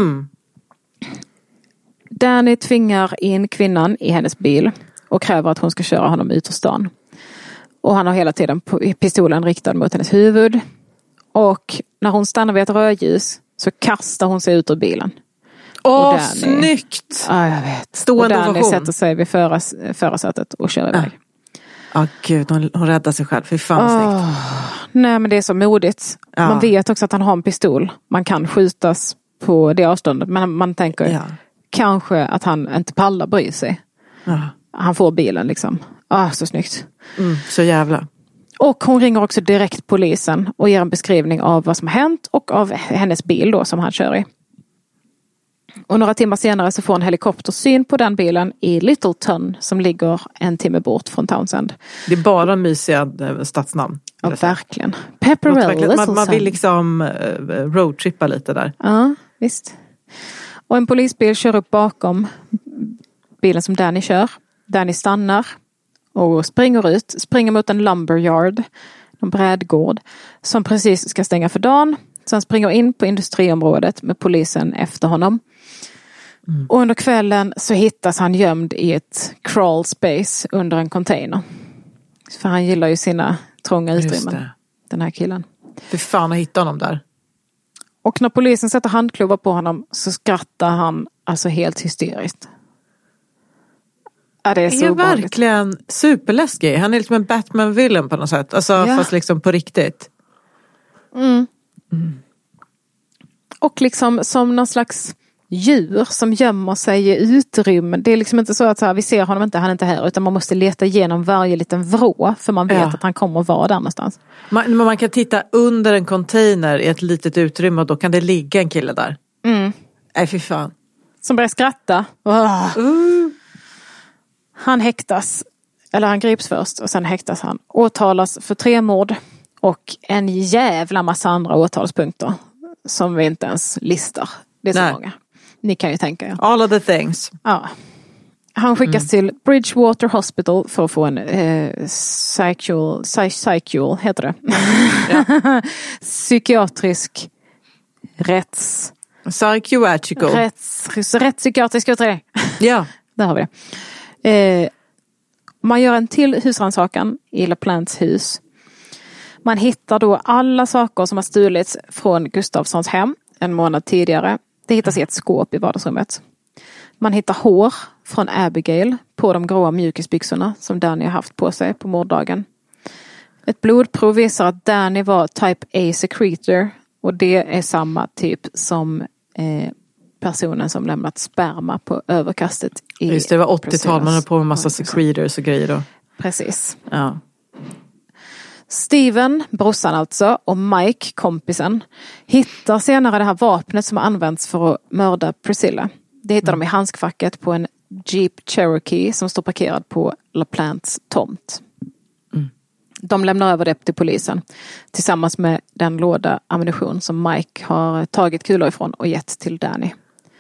Danny tvingar in kvinnan i hennes bil och kräver att hon ska köra honom ut ur stan. Och han har hela tiden pistolen riktad mot hennes huvud. Och när hon stannar vid ett rödljus så kastar hon sig ut ur bilen. Snyggt! Ja, jag vet. Stående och Danny ovation. sätter sig vid förarsätet och kör iväg. Gud, hon räddar sig själv. Fy fan snyggt. Nej, men det är så modigt. Man vet också att han har en pistol. Man kan skjutas på det avståndet. Men man tänker kanske att han inte pallar bry sig. Han får bilen liksom. Så snyggt. Så jävla. Och hon ringer också direkt polisen och ger en beskrivning av vad som har hänt och av hennes bil då som han kör i. Och några timmar senare så får en helikopter syn på den bilen i Littleton som ligger 1 timme bort från Townsend. Det är bara mysiga stadsnamn. Ja, verkligen. Pepperell. Man vill liksom roadtrippa lite där. Ja, visst. Och en polisbil kör upp bakom bilen som Danny kör. Danny stannar och springer mot en lumberyard, en brädgård, som precis ska stänga för dagen. Sen springer in på industriområdet med polisen efter honom. Och under kvällen så hittas han gömd i ett crawl space under en container. För han gillar ju sina trånga utrymmen, den här killen. Fy fan att hitta honom där. Och när polisen sätter handklovar på honom så skrattar han alltså helt hysteriskt. Ja, det är så obehagligt. Verkligen superläskig. Han är liksom en Batman-villain på något sätt. Alltså fast liksom på riktigt. Och liksom som någon slags djur som gömmer sig i utrymmen. Det är liksom inte så att så här, vi ser honom inte, han är inte här. Utan man måste leta igenom varje liten vrå. För man vet att han kommer vara där någonstans. Man kan titta under en container i ett litet utrymme och då kan det ligga en kille där. Nej, fy fan. Som börjar skratta. Han häktas. Eller han grips först och sen häktas han. Åtalas för 3 mord. Och en jävla massa andra åtalspunkter. Som vi inte ens listar. Det är så många. Ni kan ju tänka er. All of the things. Ja. Han skickas till Bridgewater Hospital för att få en psychial heter det. Psykiatrisk rättspsykiatrisk utredning. Ja. Där har vi det. Man gör en till husrannsakan i LaPlantes hus. Man hittar då alla saker som har stulits från Gustafssons hem en månad tidigare. Det hittas i ett skåp i vardagsrummet. Man hittar hår från Abigail på de gråa mjukisbyxorna som Danny har haft på sig på morddagen. Ett blodprov visar att Danny var type A secretor och det är samma typ som personen som lämnat sperma på överkastet. Just det, var 80-tal, man har på en massa secretors och grejer då. Precis. Ja. Steven, brorsan alltså, och Mike, kompisen, hittar senare det här vapnet som har använts för att mörda Priscilla. Det hittar de i handskfacket på en Jeep Cherokee som står parkerad på LaPlantes tomt. De lämnar över det till polisen tillsammans med den låda ammunition som Mike har tagit kulor ifrån och gett till Danny.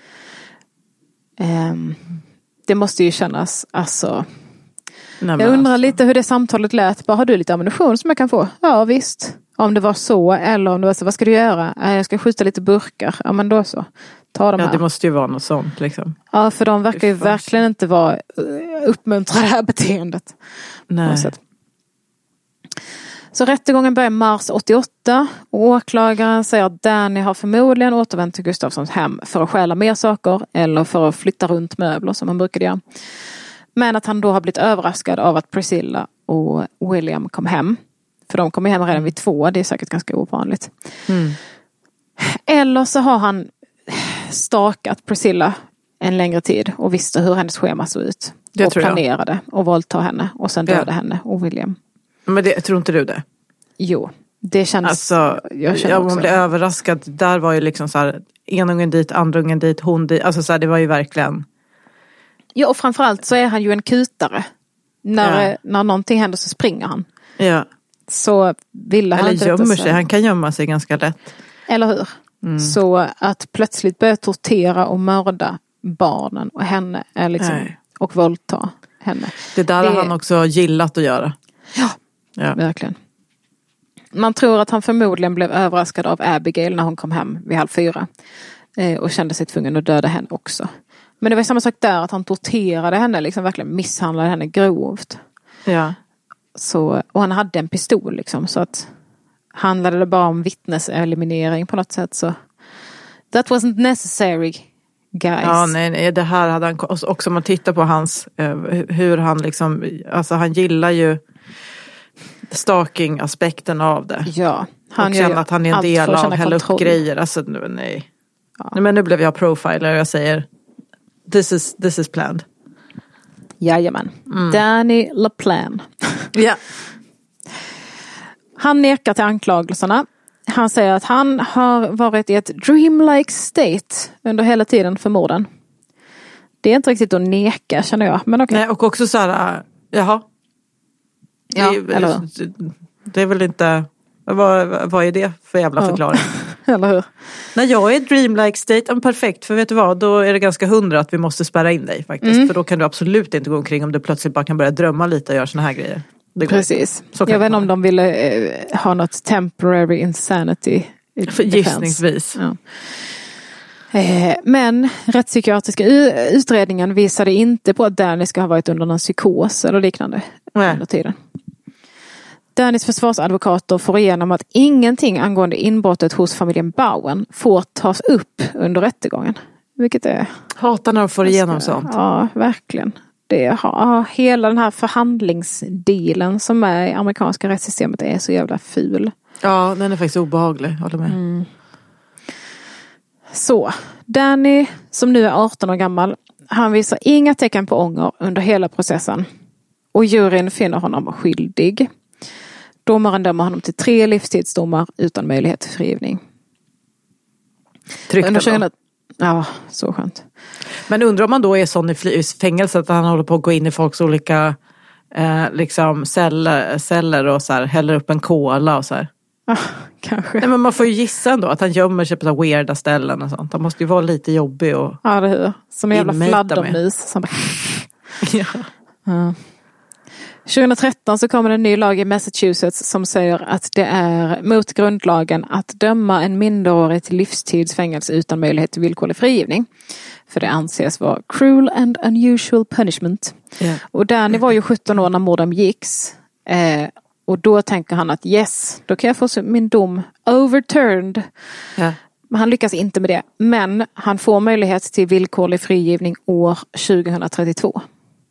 Det måste ju kännas, alltså... Jag undrar lite hur det samtalet lät. Bara, har du lite ammunition som jag kan få? Ja, visst. Om det var så, eller om det var så, vad ska du göra? Jag ska skjuta lite burkar. Ja, men då så. ta de här. Ja, det måste ju vara något sånt liksom. Ja, för de verkar ju verkligen inte vara uppmuntra det här beteendet. Nej. Så rättegången börjar i mars 88 och åklagaren säger att Danny har förmodligen återvänt till Gustafssons hem för att stjäla mer saker eller för att flytta runt möbler som han brukade göra. Men att han då har blivit överraskad av att Priscilla och William kom hem. För de kom hem redan vid 2, det är säkert ganska ovanligt. Eller så har han stakat Priscilla en längre tid och visste hur hennes schema såg ut. Det och planerade och våldta henne och sen dödade henne och William. Men det, tror inte du det? Jo, det känns... Alltså, man blev överraskad. Där var ju liksom så här, en ungen dit, andra ungen dit, hon dit. Alltså så här, det var ju verkligen... Ja, och framförallt så är han ju en kutare. När någonting händer så springer han. Ja. Så vill han inte... Eller gömmer sig, han kan gömma sig ganska lätt. Eller hur? Så att plötsligt börja tortera och mörda barnen och henne är liksom... Och våldta henne. Det där har han också gillat att göra. Ja, verkligen. Man tror att han förmodligen blev överraskad av Abigail när hon kom hem vid 3:30. Och kände sig tvungen att döda henne också. Men det var samma sak där, att han torterade henne, liksom verkligen misshandlade henne grovt. Ja. Så, och han hade en pistol liksom, så att handlade det bara om vittneseliminering på något sätt, så that wasn't necessary, guys. Ja, nej, det här hade han också, om man tittar på hans hur han liksom, alltså han gillar ju stalking-aspekten av det. Ja, han och känner att han är en del av hälla upp grejer. Alltså nej. Ja. Men nu blev jag profiler och jag säger this is planned. Jajamän. Danny LaPlan. Ja. Han nekar till anklagelserna. Han säger att han har varit i ett dreamlike state under hela tiden för morden. Det är inte riktigt att neka, känner jag. Men okej. Nej, och också så här, jaha. Ja, eller det är väl inte... Vad är det för jävla förklaring? Eller hur? När jag är dreamlike state, perfekt. För vet du vad, då är det ganska 100 att vi måste spärra in dig faktiskt. För då kan du absolut inte gå omkring om du plötsligt bara kan börja drömma lite och göra såna här grejer. Precis. Jag vet inte om de ville ha något temporary insanity. Gissningsvis. Ja. Men rättspsykiatriska utredningen visade inte på att Danny ska ha varit under någon psykos eller liknande under tiden. Dannys försvarsadvokater får igenom att ingenting angående inbrottet hos familjen Bowen får tas upp under rättegången. Vilket är... Hatar när de får igenom sånt. Ja, verkligen. Det har hela den här förhandlingsdealen som är i amerikanska rättssystemet är så jävla ful. Ja, den är faktiskt obehaglig, håller med. Så, Danny, som nu är 18 år gammal, han visar inga tecken på ånger under hela processen. Och juryn finner honom skyldig. Domaren dömer honom till 3 livstidsdomar utan möjlighet till frigivning. Tryggt ändå. Ja, så skönt. Men undrar om man då är sån i fängelset att han håller på att gå in i folks olika liksom celler och så här, häller upp en cola och så här. Kanske. Nej, men man får ju gissa ändå att han gömmer sig på så weirda ställen och sånt. Han måste ju vara lite jobbig och... Ja, det är som en jävla fladdermus. Som... Ja. 2013 så kommer en ny lag i Massachusetts som säger att det är mot grundlagen att döma en minderårig till livstidsfängelse utan möjlighet till villkorlig frigivning. För det anses vara cruel and unusual punishment. Yeah. Och Danny var ju 17 år när morden begicks. Och då tänker han att yes, då kan jag få min dom overturned. Yeah. Men han lyckas inte med det. Men han får möjlighet till villkorlig frigivning år 2032.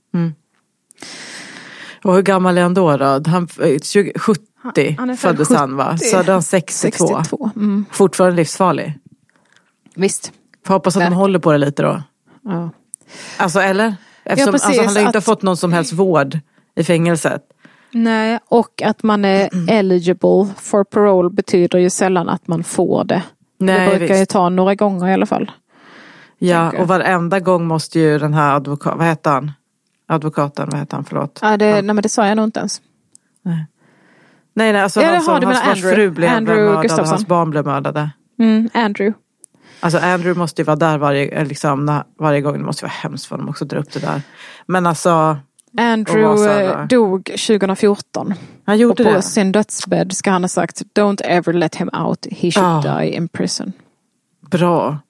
Och hur gammal är han då? Han 70 han föddes 70. Han, va? Så hade han 62. Fortfarande livsfarlig. Visst. Får hoppas att de håller på det lite då. Ja. Alltså, eller? Eftersom alltså, han har inte fått någon som helst vård i fängelset. Nej, och att man är eligible for parole betyder ju sällan att man får det. Nej, det brukar ju ta några gånger i alla fall. Ja, och varenda gång måste ju den här advokaten, vad heter han? Förlåt. Ja, nej, men det sa jag nog inte ens. Nej, alltså hans fru blev mördad och hans barn blev mördade. Andrew. Alltså Andrew måste ju vara där varje gång. Det måste ju vara hemskt för dem också att dra upp det där. Men alltså... Andrew dog 2014. Han gjorde och på sin dödsbädd ska han ha sagt: don't ever let him out. He should die in prison. Bra.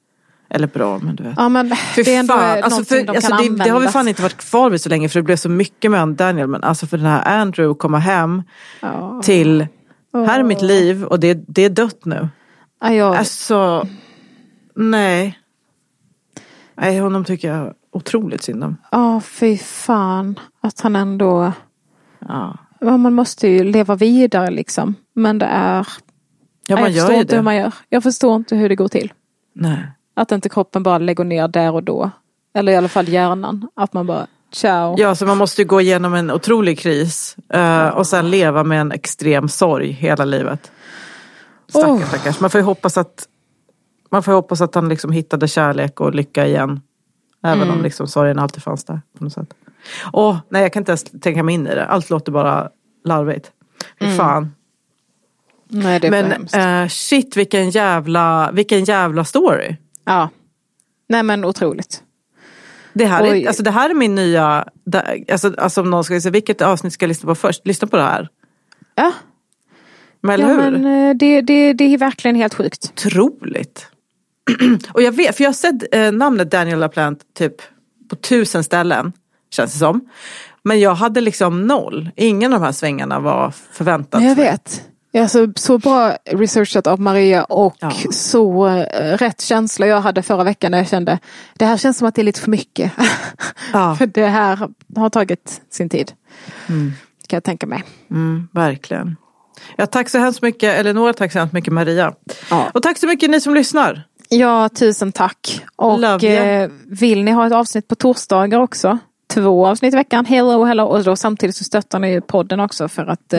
Eller bra, men du vet. Ja, men det är ändå någonting de kan använda. Det har vi fan inte varit kvar vid så länge, för det blev så mycket med Daniel. Men alltså för den här Andrew komma hem till, här är mitt liv och det är dött nu. Alltså, nej, honom tycker jag otroligt synd om. Fy fan. Att han ändå... Ja, man måste ju leva vidare liksom. Men det är... Ja, man gör ju det. Hur man gör. Jag förstår inte hur det går till. Nej. Att inte kroppen bara lägger ner där och då. Eller i alla fall hjärnan. Att man bara, ciao. Ja, så man måste ju gå igenom en otrolig kris. Och sen leva med en extrem sorg hela livet. Stackars. Man får ju hoppas att han liksom hittade kärlek och lycka igen. Även om liksom sorgen alltid fanns där på något sätt. Nej, jag kan inte ens tänka mig in i det. Allt låter bara larvigt. Fy fan. Nej, det är men shit, vilken jävla story. Ja. Nej, men otroligt. Det här är min nya... Alltså om någon ska säga, vilket avsnitt ska jag lyssna på först? Lyssna på det här. Ja. Men eller hur? Men det är verkligen helt sjukt. Otroligt. Och jag vet, för jag har sett namnet Daniel LaPlante typ på 1000 ställen, känns det som. Men jag hade liksom 0. Ingen av de här svängarna var förväntat. Jag vet. Så bra researchat av Maria och så rätt känsla jag hade förra veckan när jag kände det här känns som att det är lite för mycket. För det här har tagit sin tid. Kan jag tänka mig. Verkligen. Ja, tack så hemskt mycket Eleonora, tack så hemskt mycket Maria. Och tack så mycket ni som lyssnar. Ja, 1000 tack. Och vill ni ha ett avsnitt på torsdagar också? 2 avsnitt i veckan. Hello. Och då samtidigt så stöttar ni podden också för att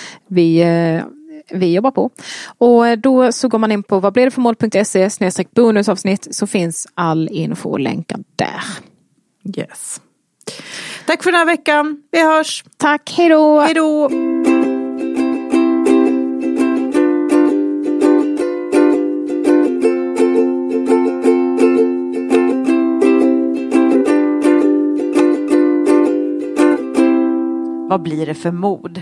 vi jobbar på. Och då så går man in på vadbledetformål.se/bonusavsnitt så finns all info och länkar där. Yes. Tack för den här veckan. Vi hörs. Tack, hej då. Hej då. Vad blir det för mod?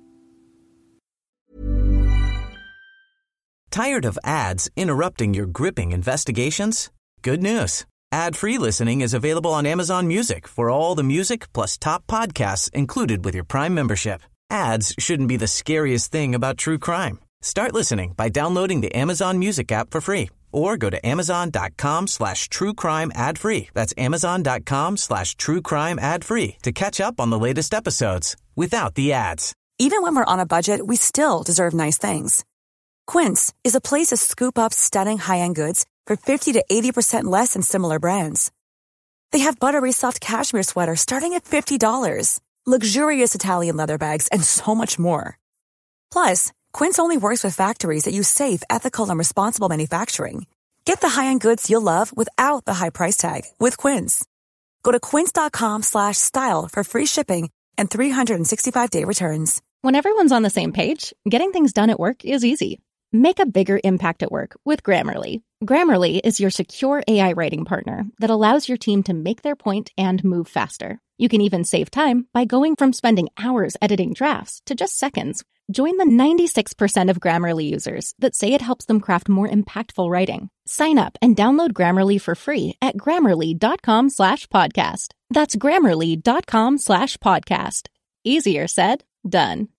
Tired of ads interrupting your gripping investigations? Good news. Ad-free listening is available on Amazon Music for all the music plus top podcasts included with your Prime membership. Ads shouldn't be the scariest thing about true crime. Start listening by downloading the Amazon Music app for free or go to amazon.com/truecrime ad-free. That's amazon.com/truecrime ad-free to catch up on the latest episodes without the ads. Even when we're on a budget, we still deserve nice things. Quince is a place to scoop up stunning high-end goods for 50 to 80% less than similar brands. They have buttery soft cashmere sweaters starting at $50, luxurious Italian leather bags, and so much more. Plus, Quince only works with factories that use safe, ethical, and responsible manufacturing. Get the high-end goods you'll love without the high price tag with Quince. Go to quince.com/style for free shipping and 365-day returns. When everyone's on the same page, getting things done at work is easy. Make a bigger impact at work with Grammarly. Grammarly is your secure AI writing partner that allows your team to make their point and move faster. You can even save time by going from spending hours editing drafts to just seconds. Join the 96% of Grammarly users that say it helps them craft more impactful writing. Sign up and download Grammarly for free at Grammarly.com/podcast. That's Grammarly.com/podcast. Easier said, done.